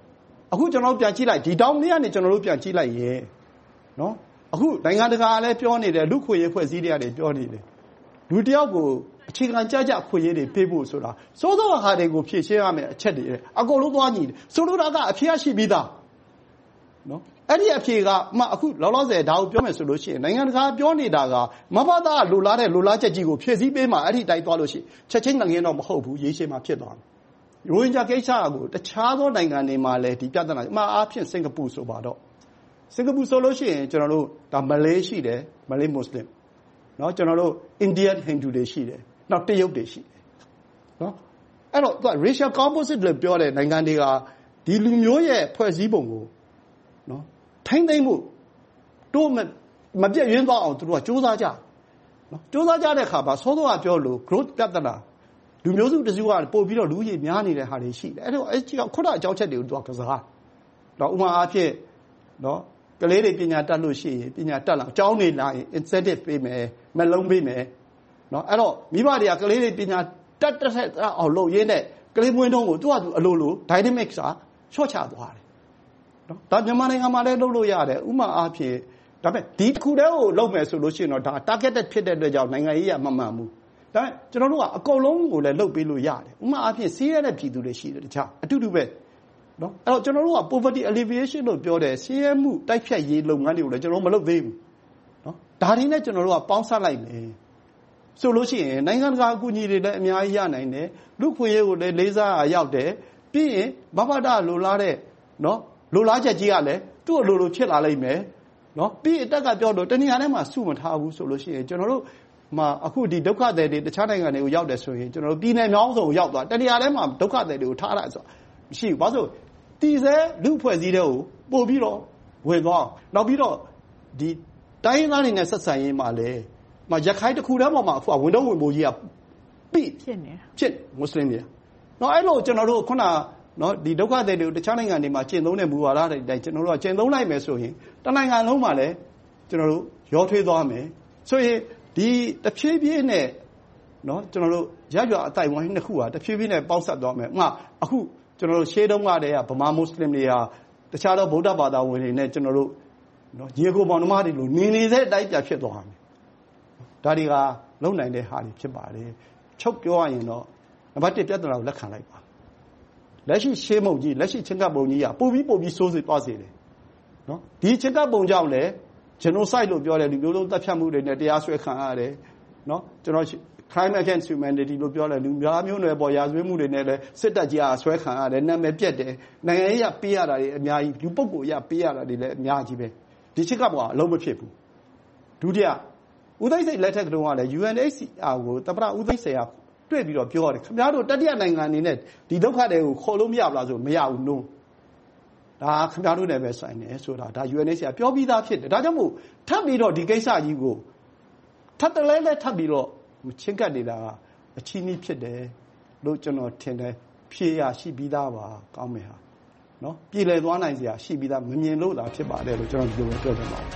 အခုကျွန်တော်ပြန်ကြည့်လိုက်ဒီတောင်းလေးကနေကျွန်တော်တို့ပြန်ကြည့်လိုက်ရင်နော်အခုနိုင်ငံတကာလည်းပြောနေတယ်လူခွေရေးဖွဲ့စည်းတွေကလည်းပြောနေတယ်လူတယောက်ကိုအခြေခံကြကြခွေရေးတွေပေးဖို့ဆိုတာစိုးစောဟာတွေကိုဖြည့်ရှင်းရမယ်အချက်တွေအကုန်လုံးသွားညီတယ်ဆိုလိုတာကအဖြေရှိပြီးသားနော်အဲ့ဒီအဖြေကအခုလောလောဆယ်ဒါကိုပြောမယ်ဆိုလို့ရှိရင်နိုင်ငံတကာပြောနေတာကမဘာသာလိုလားတဲ့လိုလားချက်ကြီးကိုဖြည့်ဆည်းပေးမှအဲ့ဒီတိုက်သွားလို့ရှိချက်ချင်းငငင်းတော့မဟုတ်ဘူးရေးရှင်းမှဖြစ်သွားတယ်ရိုဟင်ဂျာကိစ္စကိုတခြားသောနိုင်ငံတွေမှာလည်းဒီပြဿနာအားဖြင့်စင်ကာပူဆိုပါတော့စင်ကာပူဆိုလို့ရှိရင်ကျွန်တော်တို့ဒါမလေးရှိတယ်မလေးမွတ်စလင်နော်ကျွန်တော်တို့အိန္ဒိယဟိန္ဒူတွေရှိတယ်နောက်တရုတ်တွေရှိတယ်နော်အဲ့တော့သူက racial composite လို့ပြောတဲ့နိုင်ငံတွေကဒီလူမျိုးရဲ့ဖွဲ့စည်းပုံကိုနော်ထိမ့်သိမ့်မှုတို့မပြည့်ရင်းသွားအောင်သူတို့ကစူးစမ်းကြနော်စူးစမ်းကြတဲ့အခါမှာသောသောကပြောလို့ growth ပြဿနာလူမျိုးစုတစုကပို့ပြီးတော့လူကြီးများနေတဲ့ဟာတွေရှိတယ်အဲ့တော့အဲ့ဒီခုနအကြောင်းချက်တွေကိုသူကကစားတော့ဥပမာအားဖြင့်နော်ကလေးတွေပညာတတ်လို့ရှိရင်ပညာတက်လာအကြောင်းနေလာရင် incentive ပေးမယ်မလုံးပေးမယ်နော်အဲ့တော့မိဘတွေကကလေးတွေပညာတက်အောင်လုပ်ရင်းနဲ့ကလေးမွေးတုံးကိုသူ့ဟာသူအလိုလို dynamic စာချော့ချသွားတယ်နော်ဒါမြန်မာနိုင်ငံမှာလည်းလုပ်လို့ရတယ်ဥပမာအားဖြင့်ဒါပေမဲ့ဒီတစ်ခုတည်းကိုလုပ်မယ်ဆိုလို့ရှိရင်တော့ဒါ targeted ဖြစ်တဲ့အတွက်ကြောင့်နိုင်ငံရေးရမမှန်ဘူးဒါပေမဲ့ကျွန်တော်တို့ကအကုန်လုံးကိုလည်းလုပ်ပေးလို့ရတယ်ဥပမာအားဖြင့်စီးရတဲ့ပြည်သူတွေရှိတယ်တခြားအတူတူပဲနော်အဲ့တော့ကျွန်တော်တို့က poverty alleviation လို့ပြောတယ်ဆင်းရဲမှုတိုက်ဖြတ်ရေးလုပ်ငန်းတွေကိုလည်းကျွန်တော်တို့မလုပ်သေးဘူးနော်ဒါတွေနဲ့ကျွန်တော်တို့ကပေါင်းစပ်လိုက်မယ်ဆိုလို့ရှိရင်နိုင်ငံတကာအကူအညီတွေလည်းအများကြီးရနိုင်တယ်လူခွင့်ရေးကိုလည်းလေးစားရောက်တယ်ပြီးရင်ဘဘဒလိုလားတဲ့နော်လိုလားချက်ကြီးကလည်းသူ့အလိုလိုဖြစ်လာလိမ့်မယ်နော်ပြီးအတက်ကပြောတော့တနည်းအားဖြင့်မှစုမထားဘူးဆိုလို့ရှိရင်ကျွန်တော်တို့အခုဒီဒုက္ခသည်တွေတခြားနိုင်ငံတွေကိုရောက်တယ်ဆိုရင်ကျွန်တော်တို့ပြည်နယ်မြောင်းစုံရောက်သွားတနည်းအားဖြင့်မှဒုက္ခသည်တွေကိုထားလိုက်ဆိုမရှိဘူးဘာလို့တည်ဆဲလူဖွဲ့စည်းတဲ့ကိုပို့ပြီးတော့ဝင်သွားနောက်ပြီးတော့ဒီတိုင်းရင်းသားတွေနဲ့ဆက်ဆံရေးမှာလည်းရခိုင်တစ်ခုတည်းပေါ်မှာအခုဝန်တော့ဝင်ဖို့ကြီးကဖြစ်မွတ်စလင်တွေနော်အဲ့လိုကျွန်တော်တို့ခုနနော်ဒီဒုက္ခသည်တွေကိုတခြားနိုင်ငံတွေမှာကျင့်သုံးတဲ့မူဝါဒတွေတိုင်းကျွန်တော်တို့ကကျင့်သုံးလိုက်မယ်ဆိုရင်တနိုင်ငံလုံးမှာလည်းကျွန်တော်တို့ရောထွေးသွားမယ်ဆိုရင်ဒီတဖြည်းဖြည်းနဲ့နော်ကျွန်တော်တို့ရရွာအတိုင်းဝိုင်းနှစ်ခုဟာတဖြည်းဖြည်းနဲ့ပေါက်ဆက်သွားမယ်အခုကျွန်တော်တို့ရှေးတုန်းကတည်းကဗမာမွတ်စလင်တွေဟာတခြားသောဗုဒ္ဓဘာသာဝင်တွေနဲ့ကျွန်တော်တို့နော်ညီကိုမောင်နှမတွေလိုနေတဲ့အတိုင်းပြဖြစ်သွားမယ်ဒါတွေကလုံနိုင်တဲ့ဟာတွေဖြစ်ပါတယ်ချုပ်ပြောရရင်တော့နံပါတ်1ပြဿနာကိုလက်ခံလိုက်ပါလက်ရှိရှေးမုံကြီးလက်ရှိချင်းကပ်ပုံကြီးကပို့ပြီးစိုးစေသွားစေတယ်နော်ဒီချင်းကပ်ပုံကြောင့်လည်း genocide လို့ပြောတယ်လူမျိုးလုံးတပ်ဖြတ်မှုတွေနဲ့တရားစွဲခံရတယ်နော်ကျွန်တော် crime against humanity လို့ပြောတယ်လူများမျိုးနွယ်ပေါ်ရာဇဝတ်မှုတွေနဲ့လည်းစစ်တပ်ကြီးကဆွဲခံရတယ်နာမည်ပြက်တယ်နိုင်ငံရေးရပေးရတာတွေအများကြီးလူပုဂ္ဂိုလ်ရပေးရတာတွေလည်းအများကြီးပဲဒီချက်ကပေါ်အလုံးမဖြစ်ဘူးဒုတိယဦးသိန်းစိန်လက်ထက်ကတုန်းကလည်း UNHCR ကိုတပ္ပဦးသိန်းစိန်ကတွေ့ပြီးတော့ပြောတယ်ခင်ဗျားတို့တတိယနိုင်ငံအနေနဲ့ဒီဒုက္ခတွေကိုခေါ်လို့မရဘူးလားဆိုမရဘူးနို့ဒါခင်ဗျားတို့လည်းပဲဆိုင်တယ်ဆိုတာဒါ UNHCR ပြောပြီးသားဖြစ်တယ်ဒါကြောင့်မို့ထပ်ပြီးတော့ဒီကိစ္စကြီးကိုထပ်တလဲလဲထပ်ပြီးတော့ချင်းကပ်နေတာကအချီးနှီးဖြစ်တယ်လို့ကျွန်တော်ထင်တယ်ဖြေရရှိပြီးသားပါကောင်းမယ်ဟာနော်ပြည်လည်သွားနိုင်စရာရှိပြီးသားမမြင်လို့သာဖြစ်ပါတယ်လို့ကျွန်တော်ဒီလိုပြောချင်ပါတယ်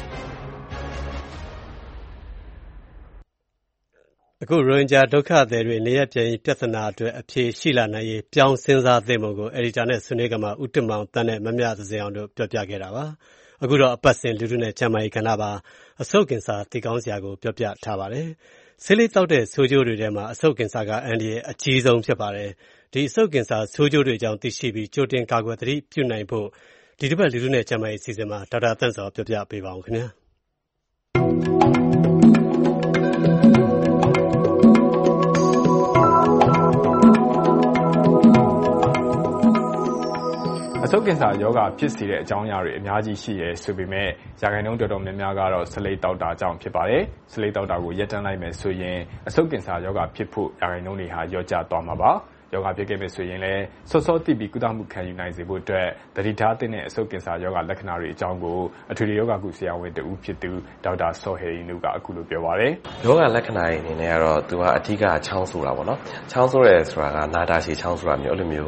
အခုရိုဟင်ဂျာဒုက္ခသည်တွေနေရပြန်ပြဿနာအတွက်အဖြေရှိလာနိုင်ရေးပြောင်းစဉ်းစားသင့်ပုံကိုအယ်ဒီတာနဲ့ဆွေးနွေးကမှဦးတင်မောင်တန်းနဲ့မမြသစင်အောင်တို့ပြောပြခဲ့တာပါအခုတော့အပတ်စဉ်လူထုနဲ့ကျန်းမာရေးကဏ္ဍပါအဆုတ်ကင်ဆာတည်ကောင်းစရာကိုပြောပြထားပါတယ်ဆေးလိပ်တောက်တဲ့ဆိုးကျိုးတွေထဲမှာအဆုတ်ကင်ဆာကအန္တရာယ်အကြီးဆုံးဖြစ်ပါတယ်ဒီအဆုတ်ကင်ဆာဆိုးကျိုးတွေအကြောင်းသိရှိပြီးကြိုတင်ကာကွယ်သတိပြုနိုင်ဖို့ဒီတစ်ပတ်လူထုနဲ့ကျန်းမာရေးအစီအစဉ်မှာဒေါက်တာသန့်စောပြောပြပေးပါဦးခင်ဗျာအဆုတ်ကင်ဆာရောဂါဖြစ်စေတဲ့အကြောင်းအရာတွေအများကြီးရှိရဲဆိုပေမဲ့ရာခိုင်နှုန်းတော်တော်များများကတော့ဆလိပ်တောက်တာကြောင့်ဖြစ်ပါတယ်ဆလိပ်တောက်တာကိုရပ်တန့်လိုက်မယ်ဆိုရင်အဆုတ်ကင်ဆာရောဂါဖြစ်ဖို့ရာခိုင်နှုန်းတွေဟာလျော့ကျသွားမှာပါရောဂါဖြစ်ခဲ့မယ်ဆိုရင်လည်းစောစောသိပြီးကုသမှုခံယူနိုင်စေဖို့အတွက်သတိထားသင့်တဲ့အဆုတ်ကင်ဆာရောဂါလက္ခဏာတွေအကြောင်းကိုအထွေထွေရောဂါကုဆရာဝန်တဦးဖြစ်သူဒေါက်တာစောဟယ်ရီနုကအခုလိုပြောပါတယ်ရောဂါလက္ခဏာတွေအနေနဲ့ကတော့သူကအဓိကချောင်းဆိုးတာပေါ့နော်ချောင်းဆိုးရဲဆိုတာကနာတာရှည်ချောင်းဆိုတာမျိုးအဲ့လိုမျိုး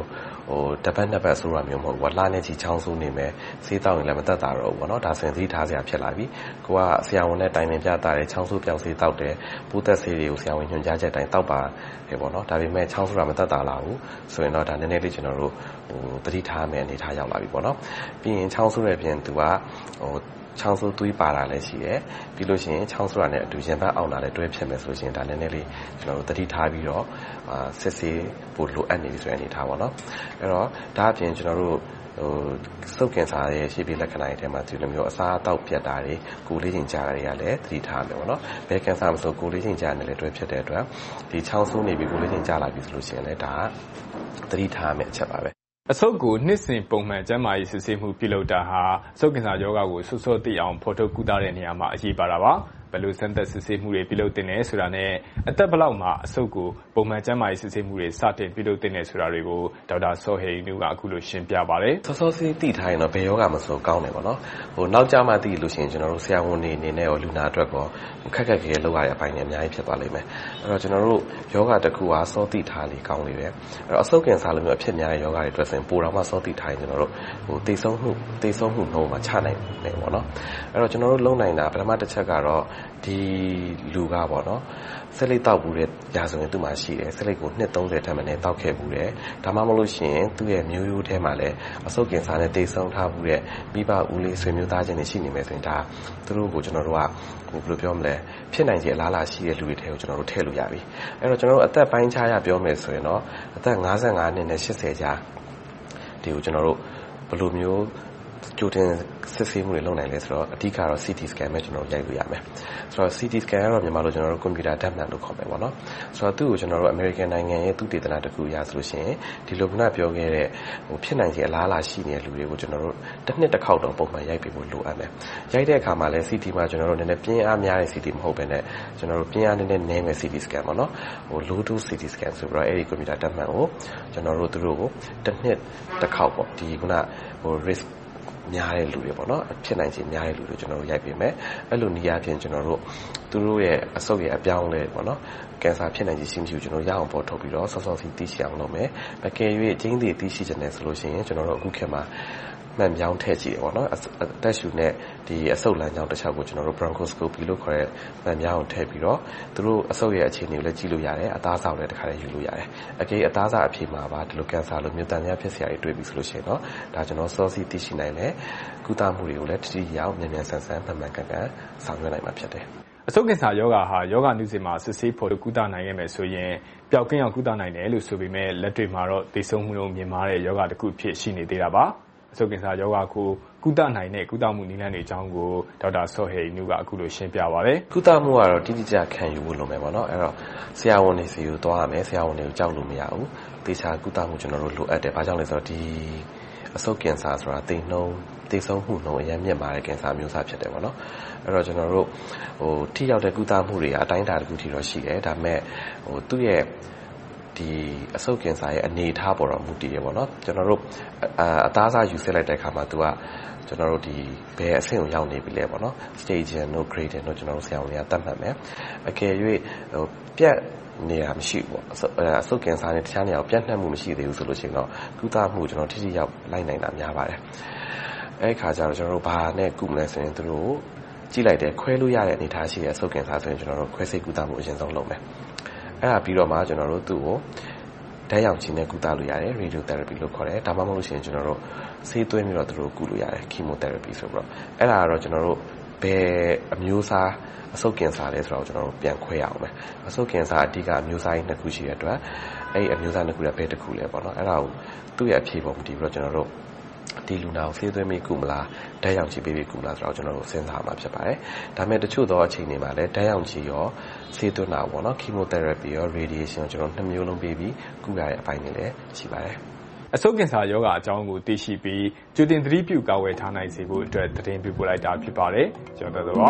တပတ်နှစ်ပတ်ဆိုးတာမျိုးမဟုတ်ဘူး။လနဲ့ချီချောင်းဆိုးနေမယ်ဆေးတောက်ရင်လည်းမသက်သာတော့ဘူးပေါ့နော်။ဒါဆိုရင်သတိထားစရာဖြစ်လာပြီ။ကိုကဆရာဝန်နဲ့တိုင်ပင်ပြသတယ်ချောင်းဆိုးပြောင်ဆေးတောက်တယ်ပိုးသက်ဆေးတွေကိုဆရာဝန်ညွှန်ကြားချက်တိုင်းတောက်ပါတယ်ပေါ့နော်။ဒါပေမဲ့ချောင်းဆိုးတာမသက်သာလာဘူးဆိုရင်တော့ဒါနည်းနည်းလေးကျွန်တော်တို့သတိထားမယ်အနေထားရောက်လာပြီပေါ့နော်။ပြီးရင်ချောင်းဆိုးတဲ့ပြင်သူကချောင်းဆိုးသွေးပါတာလည်းရှိတယ်ပြီးလို့ရှိရင်ချောင်းဆိုးတာနဲ့အတူရင်ဘတ်အောင်တာလည်းတွဲဖြစ်မယ်ဆိုလို့ရှိရင်ဒါနည်းနည်းလေးကျွန်တော်တို့သတိထားပြီးတော့စစ်ဆေးဖို့လိုအပ်နေပြီဆိုတဲ့အနေထားပေါ့နော်အဲ့တော့ဒါအပြင်ကျွန်တော်တို့စုပ်ကင်ဆာရဲ့ရှေ့ပြေးလက္ခဏာတွေထဲမှာဒီလိုမျိုးအစားအသောက်ပြတ်တာတွေကိုယ်လေးချိန်ကြာတာတွေကလည်းသတိထားမယ်ပေါ့နော်ဘယ်ကင်ဆာမဆိုကိုယ်လေးချိန်ကြာနေလည်းတွဲဖြစ်တဲ့အတွက်ဒီချောင်းဆိုးနေပြီကိုယ်လေးချိန်ကြာလာပြီဆိုလို့ရှိရင်လည်းဒါသတိထားမယ်အချက်ပါပဲအဆုတ်ကိုနှစ်စဉ်ပုံမှန်ကျန်းမာရေးစစ်ဆေးမှုပြုလုပ်တာဟာအဆုတ်ကင်ဆာရောဂါကိုစောစောသိအောင်ဖော်ထုတ်ကုသတဲ့နေရာမှာအရေးပါတာပါဘယ်လိုစမ်းသပ်စစ်ဆေးမှုတွေပြုလုပ်တင်နေဆိုတာနဲ့အသက်ဘယ်လောက်မှာအဆုတ်ကိုပုံမှန်ကျန်းမာရေးစစ်ဆေးမှုတွေစတင်ပြုလုပ်တင်နေဆိုတာတွေကိုဒေါက်တာစောဟေနုကအခုလိုရှင်းပြပါတယ်စောစောစီးသိထားရင်တော့ဘယ်ယောဂမဆိုကောင်းတယ်ပေါ့နော်နောက်ကြမှသိလို့ရှိရင်ကျွန်တော်တို့ဆရာဝန်တွေအနေနဲ့ရောလူနာအတွက်ကောခက်ခက်ခဲလောက်ရတဲ့အပိုင်းတွေအများကြီးဖြစ်သွားလိမ့်မယ်အဲ့တော့ကျွန်တော်တို့ယောဂတစ်ခုဟာစောသိထားလေကောင်းလေပဲအဲ့တော့အဆုတ်ကင်ဆာလိုမျိုးအဖြစ်များတဲ့ယောဂတွေအတွက်ဆိုရင်ပိုတော့မှစောသိထားရင်ကျွန်တော်တို့သေဆုံးမှုနှုန်းမှာချနိုင်တယ်ပေါ့နော်အဲ့တော့ကျွန်တော်တို့လုံနိုင်တာပထမတစ်ချက်ကတော့ဒီလူကပေါ့နော်ဆက်လက်တောက်ဘူးတဲ့ရာဆိုရင်သူ့မှာရှိတယ်ဆက်လက်ကိုနှစ်30ထက်မနည်းတောက်ခဲ့ဘူးတယ်ဒါမှမဟုတ်လို့ရှိရင်သူ့ရဲ့မျိုးရိုးထဲမှာလည်းအဆုတ်ကင်ဆာနဲ့တိတ်ဆုံးထားဘူးတဲ့မိဘဦးလေးဆွေမျိုးသားချင်းတွေရှိနေမယ်ဆိုရင်ဒါသူတို့ကိုကျွန်တော်တို့ကဘယ်လိုပြောမလဲဖြစ်နိုင်ခြေအလားအလာရှိတဲ့လူတွေထဲကိုကျွန်တော်တို့ထည့်လို့ရပြီအဲ့တော့ကျွန်တော်တို့အသက်ပိုင်းခြားရပြောမယ်ဆိုရင်တော့အသက်55နှစ်နဲ့80ကြားဒီကိုကျွန်တော်တို့ဘယ်လိုမျိုးကြိုတင်စစ်ဆေးမှုတွေလုပ်နိုင်လဲဆိုတော့အဓိကတော့ CT scan ပဲကျွန်တော်တို့ရိုက်လို့ရမယ်ဆိုတော့ CT scan ကတော့မြန်မာလိုကျွန်တော်တို့ကွန်ပျူတာဓာတ်မှန်လို့ခေါ်မယ်ပေါ့နော်ဆိုတော့သူ့ကိုကျွန်တော်တို့ American နိုင်ငံရဲ့သုတေသနတစ်ခုရဆိုလို့ရှိရင်ဒီလိုခုနပြောခဲ့တဲ့ဖြစ်နိုင်ခြေအလားအလာရှိနေတဲ့လူတွေကိုကျွန်တော်တို့တစ်နှစ်တစ်ခေါက်တော့ပုံမှန်ရိုက်ပေးဖို့လိုအပ်မယ်ရိုက်တဲ့အခါမှာလည်း CT မှာကျွန်တော်တို့နည်းနည်းပြင်းအားများတဲ့ CT မဟုတ်ဘဲနဲ့ကျွန်တော်တို့ပြင်းအားနည်းနည်းနည်းမဲ့ CT scan ပေါ့နော်low dose CT scan ဆိုတော့အဲ့ဒီကွန်ပျူတာဓာတ်မှန်ကိုကျွန်တော်တို့သူတို့ကိုတစ်နှစ်တစ်ခေါက်ပေါ့ဒီခုနriskများတဲ့လူတွေပေါ့နော်ဖြစ်နိုင်ခြေများတဲ့လူတွေကျွန်တော်တို့ရိုက်ပေးမယ်အဲ့လိုနေရာပြင်ကျွန်တော်တို့သူတို့ရဲ့အဆုတ်ရဲ့အပြောင်းလဲပေါ့နော်ကင်ဆာဖြစ်နိုင်ခြေရှိမရှိကျွန်တော်ရအောင်ပေါ်ထုတ်ပြီးတော့စောစောစီးသိရှိအောင်လုပ်မယ်အကယ်၍ကျင်းသေးသိရှိခြင်းနဲ့ဆိုလို့ရှိရင်ကျွန်တော်တို့အခုခေတ်မှာမှန်ပြောင်းထည့်ကြည့်တယ်ပေါ့နော်အသက်ရှူနဲ့ဒီအဆုတ်လမ်းကြောင်းတစ်ချောက်ကိုကျွန်တော်တို့ bronchoscopy လို့ခေါ်တဲ့မှန်ပြောင်းထည့်ပြီးတော့သူတို့အဆုတ်ရဲ့အခြေအနေကိုလည်းကြည့်လို့ရတယ်အသားဆောင်လည်းတစ်ခါလေးယူလို့ရတယ်အကယ်အသားစာအဖြေမှာပါဒီလိုကင်ဆာလိုမျိုးတန်များဖြစ်စရာတွေတွေ့ပြီဆိုလို့ရှိရင်တော့ဒါကျွန်တော်စောစီးသိရှိနိုင်မယ်ကုသမှုတွေကိုလည်းတတိယအောင်မြန်မြန်ဆန်ဆန်မှန်မှန်ကန်ကန်ဆောင်ရွက်နိုင်မှာဖြစ်တယ်အဆုတ်ကင်ဆာယောဂါဟာယောဂနုစင်မှာစစ်ဆေးဖော်ထုတ်ကုသနိုင်ရမယ်ဆိုရင်ပျောက်ကင်းအောင်ကုသနိုင်တယ်လို့ဆိုပေမဲ့လက်တွေ့မှာတော့သေဆုံးမှုနှုန်းမြင့်မားတဲ့ယောဂတစ်ခုဖြစ်ရှိနေသေးတာပါအဆုတ်ကင်ဆာယောဂါကိုကုသနိုင်တဲ့ကုသမှုနည်းလမ်းတွေအကြောင်းကိုဒေါက်တာစောဟေနုကအခုလိုရှင်းပြပါရစေကုသမှုကတော့တိတိကျကျခံယူဖို့လိုမယ်ပေါ့နော်အဲ့တော့ဆရာဝန်တွေစီကိုသွားရမယ်ဆရာဝန်တွေကိုကြောက်လို့မရဘူးသေချာကုသမှုကျွန်တော်တို့လိုအပ်တယ်ဘာကြောင့်လဲဆိုတော့ဒီအဆုတ်ကင်ဆာဆိုတာသေဆုံးမှုနှုန်းအရင်မြင့်မာတဲ့ကင်ဆာမျိုးစားဖြစ်တယ်ပေါ့နော်အဲ့တော့ကျွန်တော်တို့ထိရောက်တဲ့ကုသမှုတွေအတိုင်းအတာတစ်ခုထိတော့ရှိတယ်ဒါပေမဲ့သူ့ရဲ့ဒီအဆုတ်ကင်ဆာရဲ့အနေအထားပေါ်တော့မူတည်ရပေါ့နော်ကျွန်တော်တို့အသားစားယူစစ်လိုက်တဲ့အခါမှာသူကကျွန်တော်တို့ဒီဘယ်အဆင့်ကိုရောက်နေပြီလဲပေါ့နော် stage နဲ့ grade နဲ့ကျွန်တော်တို့ဆရာဝန်တွေကသတ်မှတ်မယ်အကယ်၍ပြတ်နေတာမရှိဘူးပေါ့အဆုတ်ကင်ဆာနဲ့တခြားနေရာကိုပြန့်နှံ့မှုမရှိသေးဘူးဆိုလို့ရှိရင်တော့ကုသမှုကျွန်တော်ထိထိရောက်လိုက်နိုင်တာများပါတယ်အဲ့ခါကျတော့ကျွန်တော်တို့ဘာနဲ့ကုမလဲဆိုရင်သူတို့ကြည့်လိုက်တယ်ခွဲလို့ရတဲ့အနေအထားရှိတဲ့အဆုတ်ကင်ဆာဆိုရင်ကျွန်တော်တို့ခွဲစိတ်ကုသမှုအရင်ဆုံးလုပ်မယ်အဲ့ဒါပြီးတော့မှကျွန်တော်တို့သူ့ကိုဓာတ်ရောင်ခြည်နဲ့ကုသလို့ရတယ် radiotherapy လို့ခေါ်တယ်ဒါမှမဟုတ်လို့ရှိရင်ကျွန်တော်တို့ဆေးသွင်းပြီးတော့သူတို့ကုလို့ရတယ် chemotherapy ဆိုပြီးတော့အဲ့ဒါကတော့ကျွန်တော်တို့ဘယ်အမျိုးအစားအဆုတ်ကင်ဆာလဲဆိုတော့ကျွန်တော်တို့ပြန်ခွဲရအောင်မယ်အဆုတ်ကင်ဆာအဓိကအမျိုးအစားကြီးနှစ်ခုရှိတဲ့အတွက်အဲ့ဒီအမျိုးအစားနှစ်ခုလည်းဘယ်တစ်ခုလဲပေါ့နော်အဲ့ဒါကိုသူ့ရဲ့အဖြေပေါ်မူတည်ပြီးတော့ကျွန်တော်တို့ဒီလူနာကိုဆေးသွင်းပြီးကုမလားဓာတ်ရောင်ခြည်ပေးပြီးကုမလားဆိုတော့ကျွန်တော်တို့စဉ်းစားမှာဖြစ်ပါတယ်ဒါပေမဲ့တချို့သောအချိန်တွေမှာလည်းဓာတ်ရောင်ခြည်ရောဆေးသွင်းတာပေါ့နော် chemotherapy ရော radiation ရောကျွန်တော်နှစ်မျိုးလုံးပေးပြီးကုရတဲ့အပိုင်းတွေလည်းရှိပါတယ်အဆုတ်ကင်ဆာယောဂါအကြောင်းကိုသိရှိပြီးကြိုတင်သတိပြုကာကွယ်ထားနိုင်စေဖို့အတွက်သတင်းပေးပို့လိုက်တာဖြစ်ပါတယ်ကျွန်တော်တို့ပါ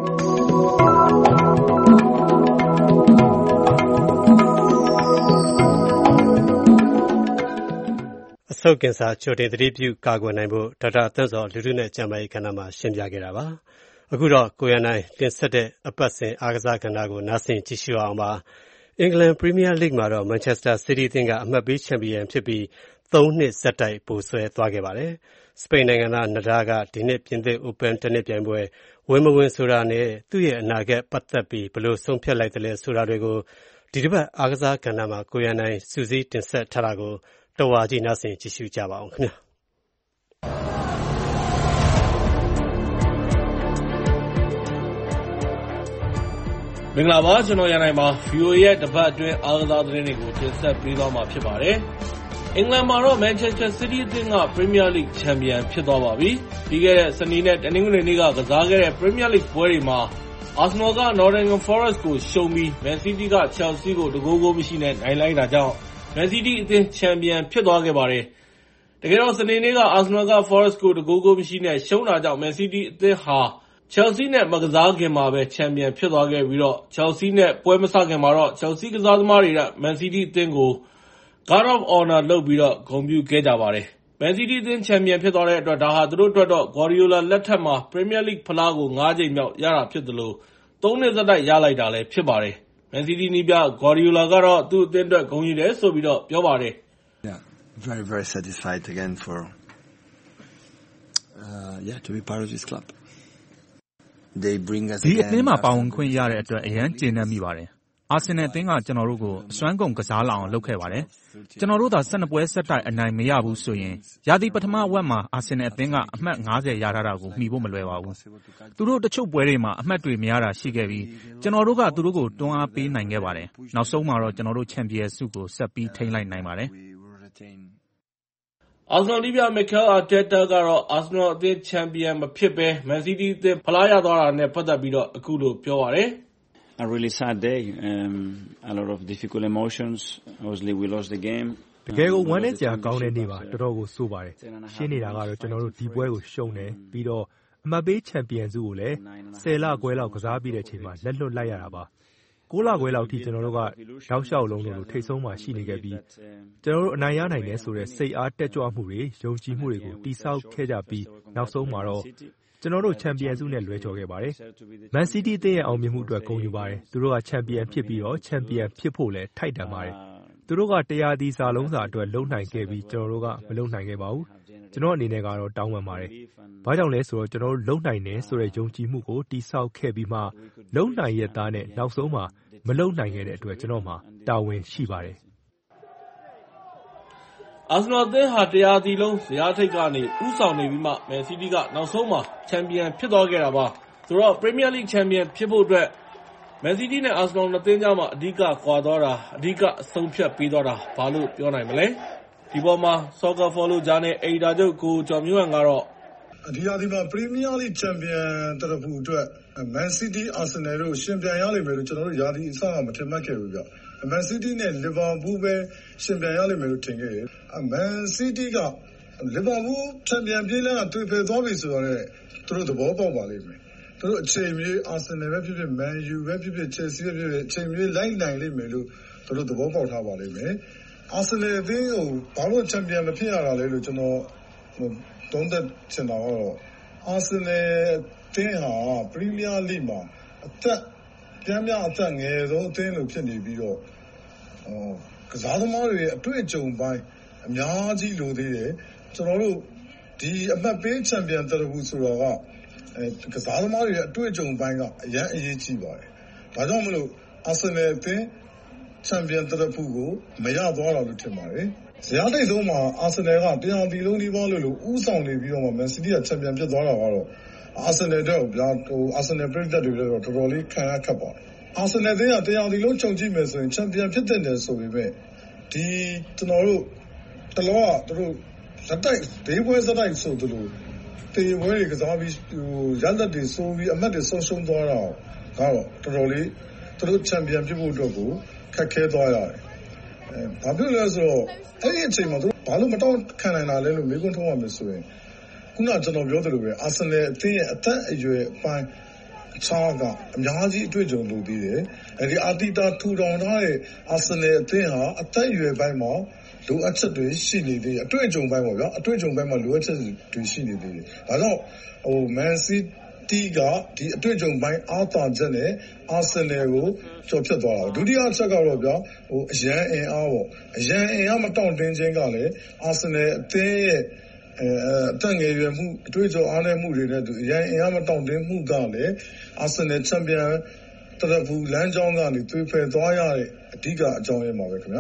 အဆုတ်ကင်ဆာကြိုတင်သတိပြုကာကွယ်နိုင်ဖို့ဒေါက်တာသန့်စောလူထုနဲ့ကျန်းမာရေးကဏ္ဍမှာရှင်းပြခဲ့တာပါအခုတော့ကိုရန်နိုင်တင်ဆက်တဲ့အပတ်စဉ်အားကစားကဏ္ဍကိုနားဆင်ကြည့်ရှုအောင်ပါအင်္ဂလန်ပရီးမီးယားလိဂ်မှာတော့မန်ချက်စတာစီးတီးအသင်းကအမှတ်ပေးချန်ပီယံဖြစ်ပြီး 3 နှစ်ဆက်တိုက်ဗိုလ်စွဲသွားခဲ့ပါတယ်။ စပိန်နိုင်ငံသားနာဒါးကဒီနှစ်ပြင်သစ် Open တင်းနစ်ပြိုင်ပွဲဝင်မဝင်ဆိုတာနဲ့သူ့ရဲ့အနာဂတ်ပတ်သက်ပြီးဘယ်လိုဆုံးဖြတ်လိုက်သလဲဆိုတာတွေကိုဒီတစ်ပတ်အားကစားကဏ္ဍမှာကိုရန်နိုင်စူးစီးတင်ဆက်ထားတာကိုတော်ဝါကြီးနားဆင်ကြည့်ရှုကြပါအောင်ခင်ဗျာမင်္ဂလာပါကျွန်တော်ရန်နိုင်ပါ VOA ရဲ့တပတ်အတွင်းအားကစားသတင်းတွေကိုတင်ဆက်ပေးသွားမှာဖြစ်ပါတယ်အင်္ဂလန်မှာတော့ Manchester City အသင်းက Premier League ချန်ပီယံဖြစ်သွားပါပြီပြီးခဲ့တဲ့စနေနဲ့တနင်္ဂနွေနေ့ကကစားခဲ့တဲ့ Premier League ပွဲတွေမှာ Arsenal က Nottingham Forest ကိုရှုံးပြီး Man City က Chelsea ကိုတဂိုးမရှိနဲ့နိုင်လိုက်တာကြောင့် Man City အသင်းချန်ပီယံဖြစ်သွားခဲ့ပါတယ်တကယ်တော့စနေနေ့က Arsenal က Forest ကိုတဂိုးမရှိနဲ့ရှုံးတာကြောင့် Man City အသင်းဟာChelsea နဲ့မကစားခင်မှာပဲချန်ပီယံဖြစ်သွားခဲ့ပြီးတော့ Chelsea နဲ့ပွဲမစခင်မှာတော့ Chelsea ကစားသမားတွေက Man City အသင်းကို Guard of Honor လုပ်ပြီးတော့ဂုဏ်ပြုခဲ့ကြပါတယ်။ Man City အသင်းချန်ပီယံဖြစ်သွားတဲ့အတွက်ဒါဟာသူတို့အတွက်တော့ Guardiola လက်ထက်မှာ Premier League ဖလားကို5 ကြိမ်မြောက်ရတာဖြစ်သလို3 နှစ်ဆက်တိုက်ရလိုက်တာလည်းဖြစ်ပါတယ်။ Man City နည်းပြ Guardiola ကတော့သူ့အသင်းအတွက်ဂုဏ်ယူတယ်ဆိုပြီးတော့ပြောပါတယ်။ Yeah, very very satisfied again for to be part of this club. ဒီအသင်းမှာပါဝင်ခွင့်ရတဲ့အတွက်အရန်ကျေနပ်မိပါတယ်။အာဆင်နယ်အသင်းကကျွန်တော်တို့ကိုအစွမ်းကုန်ကစားလာအောင်လုပ်ခဲ့ပါတယ်။ကျွန်တော်တို့သာ12ပွဲဆက်တိုက်အနိုင်မရဘူးဆိုရင်ရာသီပထမအဝက်မှာအာဆင်နယ်အသင်းကအမှတ်50ရထားတာကိုမှီဖို့မလွယ်ပါဘူး။သူတို့တချို့ပွဲတွေမှာအမှတ်တွေမရတာရှိခဲ့ပြီးကျွန်တော်တို့ကသူတို့ကိုတွန်းအားပေးနိုင်ခဲ့ပါတယ်။နောက်ဆုံးမှာတော့ကျွန်တော်တို့ချန်ပီယံဆုကိုဆက်ပြီးထိန်းလိုက်နိုင်ပါတယ်။ Arsenal နည်းပြ Mikel Arteta ကတော့ Arsenal အသင်းချန်ပီယံမဖြစ်ဘဲ Man City အသင်းဖလားရသွားတာနဲ့ပတ်သက်ပြီးတော့အခုလိုပြောပါတယ် A really sad day, a lot of difficult emotions. Obviously we lost the game. တကယ်ကိုဝမ်းနည်းစရာကောင်းတဲ့နေ့ပါတော်တော်ကိုဆိုးပါတယ်ရှင်းနေတာကတော့ကျွန်တော်တို့ဒီပွဲကိုရှုံးတယ်ပြီးတော့အမှတ်ပေးချန်ပီယံဆုကိုလည်း10 လခွဲလောက်ကစားပြီးတဲ့အချိန်မှာလက်လွတ်လိုက်ရတာပါ9 လခွဲလောက်ထိကျွန်တော်တို့ကတောက်လျှောက်လုံးလို့ထိတ်ဆုံးမှရှိနေခဲ့ပြီးကျွန်တော်တို့အနိုင်ရနိုင်တယ်ဆိုတဲ့စိတ်အားတက်ကြွမှုတွေယုံကြည်မှုတွေကိုတိဆောက်ခဲ့ကြပြီးနောက်ဆုံးမှာတော့ကျွန်တော်တို့ချန်ပီယံဆုနဲ့လွဲချော်ခဲ့ပါတယ်။ Man City အသင်းရဲ့အောင်မြင်မှုအတွက်ဂုဏ်ယူပါတယ်။သူတို့ကချန်ပီယံဖြစ်ပြီးတော့ချန်ပီယံဖြစ်ဖို့လည်းထိုက်တန်ပါတယ်။သူတို့က100 ဒီစာလုံးစာအတွက်လုံနိုင်ခဲ့ပြီးကျွန်တော်တို့ကမလုံနိုင်ခဲ့ပါဘူး။ကျွန်တော်အနေနဲ့ကတော့တောင်းပန်ပါတယ်။ဘာကြောင့်လဲဆိုတော့ကျွန်တော်တို့လုံနိုင်တယ်ဆိုတဲ့ယုံကြည်မှုကိုတိဆောက်ခဲ့ပြီးမှလုံနိုင်ရတဲ့နဲ့နောက်ဆုံးမှာမလုံနိုင်ခဲ့တဲ့အတွက်ကျွန်တော်မှာတာဝန်ရှိပါတယ် Arsenal အသင်းဟာ100 ဒီလုံးဇယားထိပ်ကနေဥဆောင်နေပြီးမှ Man City ကနောက်ဆုံးမှာချန်ပီယံဖြစ်သွားခဲ့တာပါ။ဆိုတော့ Premier League ချန်ပီယံဖြစ်ဖို့အတွက် Man City နဲ့ Arsenal နှစ်သင်းကြားမှာအဓိကကွာသွားတာအဓိကအဆုံးဖြတ်ပေးသွားတာဘာလို့ပြောနိုင်မလဲ။ဒီပေါ်မှာ Soccer Follow ဂျာနယ်အယ်ဒီတာချုပ်ကိုကျော်မျိုးဟန်ကတော့ဒီဟာဒီမှာ Premier League ချန်ပီယံတရဖူအတွက် Man City Arsenal တို့ရှင်ပြိုင်ရလိမ့်မယ်လို့ကျွန်တော်တို့ရာသီအစကမထင်မှတ်ခဲ့ဘူးဗျ။ Man City နဲ့ Liverpool ပဲရှင်ပြိုင်ရလိမ့်မယ်လို့ထင်ခဲ့တယ်။ Man City က Liverpool ချန်ပီယံပြေးလမ်းကတွေ့ဖယ်သွားပြီဆိုတော့သူတို့သဘောပေါက်ပါလိမ့်မယ်။သူတို့အချိန်မြေ Arsenal ပဲဖြစ်ဖြစ် Man U ပဲဖြစ်ဖြစ် Chelsea ပဲဖြစ်ဖြစ်အချိန်မြေလိုက်နိုင်လိမ့်မယ်လို့သူတို့သဘောပေါက်ထားပါလိမ့်မယ်။ Arsenal အသင်းကိုဘာလို့ချန်ပီယံမဖြစ်ရတာလဲလို့ကျွန်တော်သုံးသပ်ချင်တာကတော့ Arsenal အသင်းဟာ Premier League မှာအသက်ငယ်ဆုံးအသင်းလို့ဖြစ်နေပြီးတော့ကစားသမားတွေရဲ့အတွေ့အကြုံပိုင်းအများကြီးလိုသေးတယ်ကျွန်တော်တို့ဒီအမှတ်ပေးချန်ပီယံတရဖူဆိုတာကကစားသမားတွေရဲ့အတွေ့အကြုံပိုင်းကအရန်အရေးကြီးပါတယ်ဒါကြောင့်မလို့ Arsenal အသင်းချန်ပီယံတရဖူကိုမရသွားတာလို့ထင်ပါတယ်ဇယားထိပ်ဆုံးမှာ Arsenal က100 ဒီလုံးဒီပေါင်းလို့ဥဆောင်နေပြီးတော့မှ Man City ကချန်ပီယံဖြစ်သွားတာကတော့ Arsenal တို့Arsenal ပြည်သက်တွေလည်းတော်တော်လေးခံရခက်ပါတယ်Arsenal အသင်းက100 ဒီလုံးခြုံကြည့်မယ်ဆိုရင်ချန်ပီယံဖြစ်တဲ့တယ်ဆိုပေမဲ့ဒီကျွန်တော်တို့တလောကသူတို့ဇက်တိုက်ဒေးပွဲဇက်တိုက်ဆိုသူတို့တေပွဲတွေကစားပြီးရန်သက်တွေဆိုပြီးအမှတ်တွေဆုံးရှုံးသွားတာကတော့တော်တော်လေးသူတို့ချန်ပီယံဖြစ်ဖို့အတွက်ကိုခက်ခဲသွားရတယ်ဘာဖြစ်လဲဆိုတော့အဲ့ဒီအချိန်မှာသူဘာလို့မတောင်းခံနိုင်တာလဲလို့မေးခွန်းထုတ်ရမယ်ဆိုရင်ခုနကျွန်တော်ပြောသလိုပဲ Arsenal အသင်းရဲ့အသက်အရွယ်အပိုင်းအခြားကအများကြီးအတွေ့အကြုံလိုသေးတယ်အဲဒီအာတီတာထူထောင်ထားတဲ့ Arsenal အသင်းဟာအသက်အရွယ်ပိုင်းမှာလိုအပ်ချက်တွေရှိနေသေးတယ်အတွေ့အကြုံပိုင်းပေါ့ဗျာအတွေ့အကြုံပိုင်းမှာလိုအပ်ချက်တွေရှိနေသေးတယ်ဒါကြောင့်Man City တီးကဒီအတွေ့အကြုံပိုင်းအားသာချက်နဲ့အာဆင်နယ်ကိုကျော်ဖြတ်သွားတာဒုတိယအချက်ကတော့ဗျာအရန်အင်အားပေါ့အရန်အင်အားမတောင့်တင်းခြင်းကလည်းအာဆင်နယ်အသင်းရဲ့အသက်ငယ်ရွယ်မှုအတွေ့အကြုံအားနည်းမှုတွေနဲ့အရန်အင်အားမတောင့်တင်းမှုကလည်းအာဆင်နယ်ချန်ပီယံတရဖူလမ်းကြောင်းကနေသွေးဖယ်သွားရတဲ့အဓိကအကြောင်းရင်းပါပဲခင်ဗျာ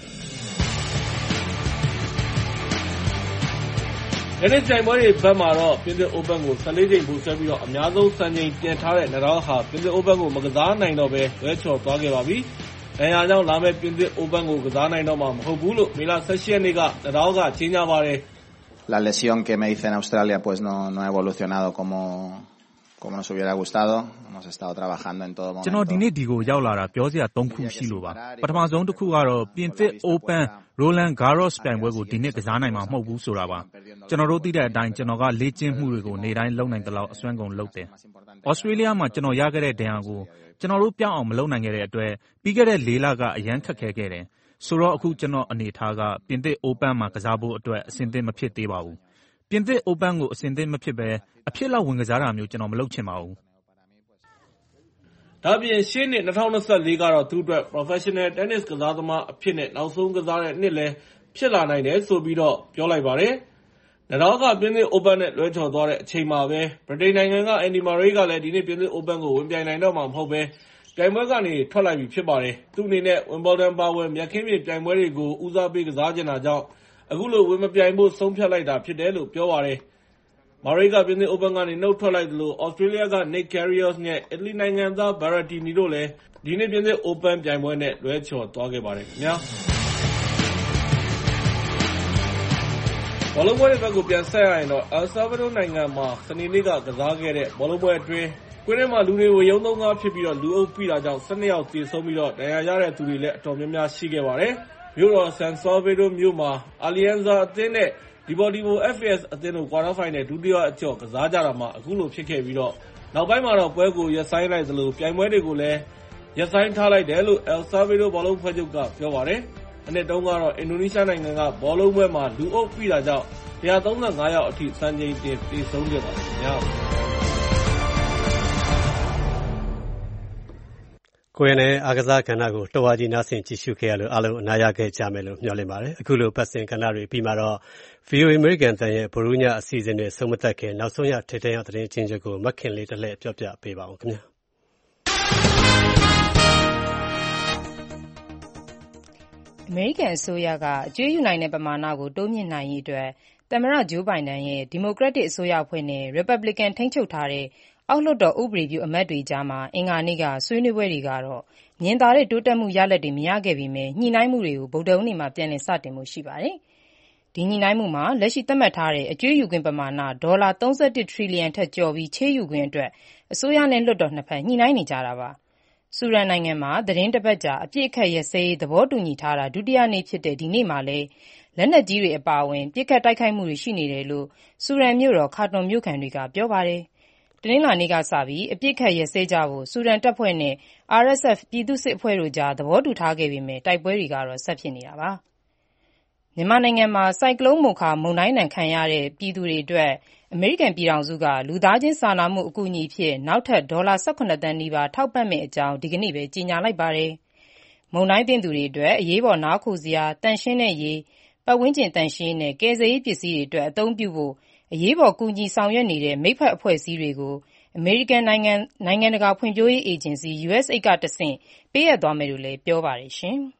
Tennis ပြိုင်ပွဲတွေဘက်မှာတော့ပြင်သစ် Open ကို14ကြိမ်ပူဆွဲပြီးတော့အများဆုံးစံချိန်တင်ထားတဲ့ Nadal ဟာပြင်သစ် Open ကိုမကစားနိုင်တော့ဘဲလွဲချော်သွားခဲ့ပါပြီ။အဲဒါကြောင့်လာမယ့်ပြင်သစ် Open ကိုကစားနိုင်တော့မှာမဟုတ်ဘူးလို့မေလ18ရက်နေ့က Nadal ကကြေညာပါတယ်။ La lesión que me hice en Australia pues no ha evolucionado como nos hubiera gustado. Hemos estado trabajando en todo momento. ကျွန်တော်ဒီနေ့ဒီကိုရောက်လာတာပြောစရာ3ခုရှိလို့ပါပထမဆုံးတစ်ခုကတော့ပြင်သစ် Open Roland Garros ပြိုင်ပွဲကိုဒီနေ့ကစားနိုင်မှာမဟုတ်ဘူးဆိုတာပါကျွန်တော်တို့သိတဲ့အတိုင်းကျွန်တော်ကလေ့ကျင့်မှုတွေကိုနေတိုင်းလုပ်နိုင်တဲ့လောက်အစွမ်းကုန်လုပ်တယ်။ Australia မှာကျွန်တော်ရခဲ့တဲ့ဒဏ်ရာကိုကျွန်တော်တို့ပြောင်းအောင်မလုပ်နိုင်ခဲ့တဲ့အတွက်ပြီးခဲ့တဲ့4လကအရန်ခက်ခဲခဲ့တယ်ဆိုတော့အခုကျွန်တော်အနေထားကပြင်သစ် Open မှာကစားဖို့အတွက်အဆင်သင့်မဖြစ်သေးပါဘူးပြင်သစ် Open ကိုအဆင်သင့်မဖြစ်ဘဲအဖြစ်လောက်ဝင်ကစားတာမျိုးကျွန်တော်မလုပ်ချင်ပါဘူးဒါပြင်ရှေ့နှစ်2024ကတော့သူ့အတွက် Professional Tennis ကစားသမားအဖြစ်နဲ့နောက်ဆုံးကစားတဲ့နှစ်လည်းဖြစ်လာနိုင်တယ်ဆိုပြီးတော့ပြောလိုက်ပါတယ်။ Nadal ကပြင်သစ် Open နဲ့လွဲချော်သွားတဲ့အချိန်မှာပဲဗြိတိန်နိုင်ငံက Andy Murray ကလည်းဒီနေ့ပြင်သစ် Open ကိုဝင်ပြိုင်နိုင်တော့မှာမဟုတ်ဘဲပြိုင်ပွဲကနေထွက်လိုက်ပြီဖြစ်ပါတယ်။သူ့အနေနဲ့ Wimbledon ပါဝင်မြက်ခင်းပြင်ပြိုင်ပွဲတွေကိုဦးစားပေးကစားချင်တာကြောင့်အခုလိုဝင်မပြိုင်ဖို့ဆုံးဖြတ်လိုက်တာဖြစ်တယ်လို့ပြောပါတယ်။ Murray ကပြင်သစ် Open ကနေနှုတ်ထွက်လိုက်သလို Australia က Nick Kyrgios နဲ့ Italy နိုင်ငံသား Berrettini တို့လည်းဒီနေ့ပြင်သစ် Open ပြိုင်ပွဲနဲ့လွဲချော်သွားခဲ့ပါတယ်ခင်ဗျာဘောလုံးပွဲတွေဘက်ကိုပြန်ဆက်ရရင်တော့ El Salvador နိုင်ငံမှာစနေနေ့ကကစားခဲ့တဲ့ဘောလုံးပွဲအတွင်းကွင်းထဲမှာလူတွေကိုရုံးသုံးကားဖြစ်ပြီးတော့လူအုပ်ပိတာကြောင့်12ယောက်သေဆုံးပြီးတော့ဒဏ်ရာရတဲ့သူတွေလည်းအတော်များများရှိခဲ့ပါတယ်။မြို့တော် San Salvador မြို့မှာ Alianza အသင်းနဲ့ Deportivo FAS အသင်းတို့ Quarter Final ဒုတိယအကျော့ကစားကြတာမှာအခုလိုဖြစ်ခဲ့ပြီးတော့နောက်ပိုင်းမှာတော့ပွဲကိုရပ်ဆိုင်းလိုက်သလိုပြိုင်ပွဲတွေကိုလည်းရပ်ဆိုင်းထားလိုက်တယ်လို့ El Salvador ဘောလုံးဖွဲ့ချုပ်ကပြောပါတယ်။အနည်းတုန်းကတော့အင်ဒိုနီးရှားနိုင်ငံကဘောလုံးပွဲမှာလူအုပ်ပိတာကြောင့်135ယောက်အထိစံချိန်တင်သေဆုံးခဲ့ပါတယ်ခင်ဗျာကိုယ်နဲ့အားကစားကဏ္ဍကိုတော်ဝါကြီးနားဆင်ကြည့်ရှုခဲ့ရလို့အားလုံးအနားရခဲ့ကြမယ်လို့မျှော်လင့်ပါတယ်အခုလိုပတ်စင်ကဏ္ဍတွေပြီးမှတော့ VOA American တန်ရဲ့ဗရူးညအစီအစဉ်တွေဆုံးမသက်ခင်နောက်ဆုံးရထိပ်တန်းရောက်သတင်းချင်းချုပ်ကိုမခင်လေးတစ်လှည့်ပြောပြပေးပါဦးခင်ဗျာအမေရိကန်အစိုးရကအကျွေးယူနိုင်တဲ့ပမာဏကိုတိုးမြှင့်နိုင်ရေးအတွက်သမ္မတဂျိုးဘိုင်ဒန်ရဲ့ဒီမိုကရက်တစ်အစိုးရအဖွဲ့နဲ့ရီပတ်ဘလစ်ကန်ထိန်းချုပ်ထားတဲ့အောက်လွှတ်တော်ဥပဒေပြုအမတ်တွေကြားမှာအင်္ဂါနေ့ကဆွေးနွေးပွဲတွေကတော့မြင်သာတဲ့တိုးတက်မှုရလဒ်တွေမရခဲ့ပေမဲ့ညှိနှိုင်းမှုတွေကိုဗုဒ္ဓဟူးနေ့မှာပြန်လည်စတင်ဖို့ရှိပါတယ်။ဒီညှိနှိုင်းမှုမှာလက်ရှိသတ်မှတ်ထားတဲ့အကျွေးယူခွင့်ပမာဏဒေါ်လာ31ထရီလီယံထက်ကျော်ပြီးချေးယူခွင့်အတွက်အစိုးရနဲ့လွှတ်တော်နှစ်ဖက်ညှိနှိုင်းနေကြတာပါ။ဆူဒန်နိုင်ငံမှာသီတင်းတစ်ပတ်ကြာအပြည့်အခက်ရပ်စဲရေးသဘောတူညီထားတာဒုတိယနေ့ဖြစ်တဲ့ဒီနေ့မှာလည်းလက်နက်ကြီးတွေအပါအဝင်ပစ်ခတ်တိုက်ခိုက်မှုတွေရှိနေတယ်လို့ဆူဒန်မြို့တော်ခါတွန်မြို့ခံတွေကပြောပါတယ်။တနင်္လာနေ့ကစပြီးအပြစ်ခတ်ရပ်စဲကြဖို့ဆူဒန်တပ်ဖွဲ့နဲ့ RSF ပြည်သူ့စစ်အဖွဲ့တို့ကြားသဘောတူထားခဲ့ပေမဲ့တိုက်ပွဲတွေကတော့ဆက်ဖြစ်နေတာပါ။မြန်မာနိုင်ငံမှာဆိုင်ကလုန်းမိုခါမုန်တိုင်းဒဏ်ခံရတဲ့ပြည်သူတွေအတွက်အမေရိကန်ပြည်ထောင်စုကလူသားချင်းစာနာမှုအကူအညီအဖြစ်နောက်ထပ်ဒေါ်လာ18သန်းနီးပါးထောက်ပံ့မယ့်အကြောင်းဒီကနေ့ပဲကြေညာလိုက်ပါတယ်။မုန်တိုင်းသင့်သူတွေအတွက်အရေးပေါ်နားခိုစရာတန်ရှင်းတဲ့ရေပတ်ဝန်းကျင်တန်ရှင်းတဲ့ကယ်ဆယ်ရေးပစ္စည်းတွေအတွက်အသုံးပြုဖို့အရေးပေါ်ကူညီဆောင်ရွက်နေတဲ့မိတ်ဖက်အဖွဲ့အစည်းတွေကိုအမေရိကန်နိုင်ငံတကာဖွံ့ဖြိုးရေးအေဂျင်စီ USAID ကတဆင့်ပေးအပ်သွားမယ်လို့လည်းပြောပါတယ်ရှင်။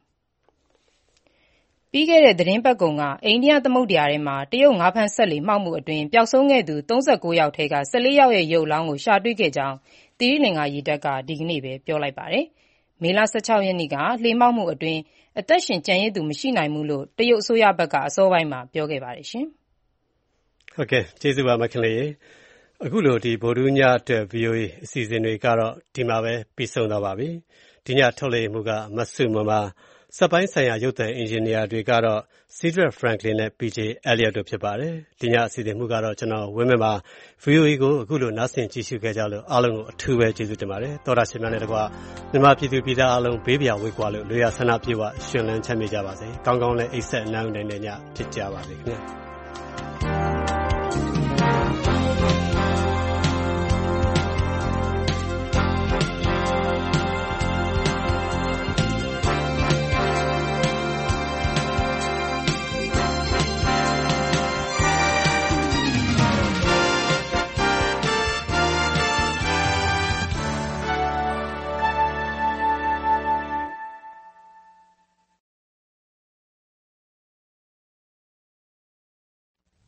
ပြီးခဲ့တဲ့သတင်းပတ်ကုန်ကအိန္ဒိယသမုဒ္ဒရာထဲမှာတရုတ်ငါးဖမ်းစက်လှေမှောက်မှုအတွင်းပျောက်ဆုံးခဲ့သူ39ယောက်ထဲက14ယောက်ရဲ့ရုပ်အလောင်းကိုရှာတွေ့ခဲ့ကြောင်းသီရိလင်္ကာရေတပ်ကဒီကနေ့ပဲပြောလိုက်ပါတယ်။မေလ16ရက်နေ့ကလှေမှောက်မှုအတွင်းအသက်ရှင်ကျန်ရစ်သူမရှိနိုင်ဘူးလို့တရုတ်အစိုးရဘက်ကအစောပိုင်းမှာပြောခဲ့ပါတယ်ရှင်။ဟုတ်ကဲ့ကျေးဇူးပါမခင်လေး။အခုလိုဒီဗုဒ္ဓညအတွက် VOA အစီအစဉ်တွေကတော့ဒီမှာပဲပြီးဆုံးသွားပါပြီ။ဒီညထုတ်လွှင့်မှုကမဆုမမစက်ပိုင်းဆိုင်ရာရုပ်သံအင်ဂျင်နီယာတွေကတော့ Cedric Franklin နဲ့ PJ Elliott တို့ဖြစ်ပါတယ်။ဒီညအစီအစဉ်မှုကတော့ကျွန်တော်ဝင်းမင်းပါ VOA ကိုအခုလိုနားဆင်ကြည့်ရှုခဲ့ကြလို့အားလုံးကိုအထူးပဲကျေးဇူးတင်ပါတယ်။သောတာရှင်များနဲ့တကွမြန်မာပြည်သူပြည်သားအားလုံးဘေးပြာဝေးကွာလို့လွေရဆန္ဒပြေဝရှင်လန်းချမ်းမြေ့ကြပါစေ။ကောင်းကောင်းနဲ့အိပ်ဆက်အနားယူနိုင်တဲ့ညဖြစ်ကြပါစေခင်ဗျာ။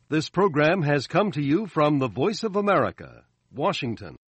This program has come to you from the Voice of America, Washington.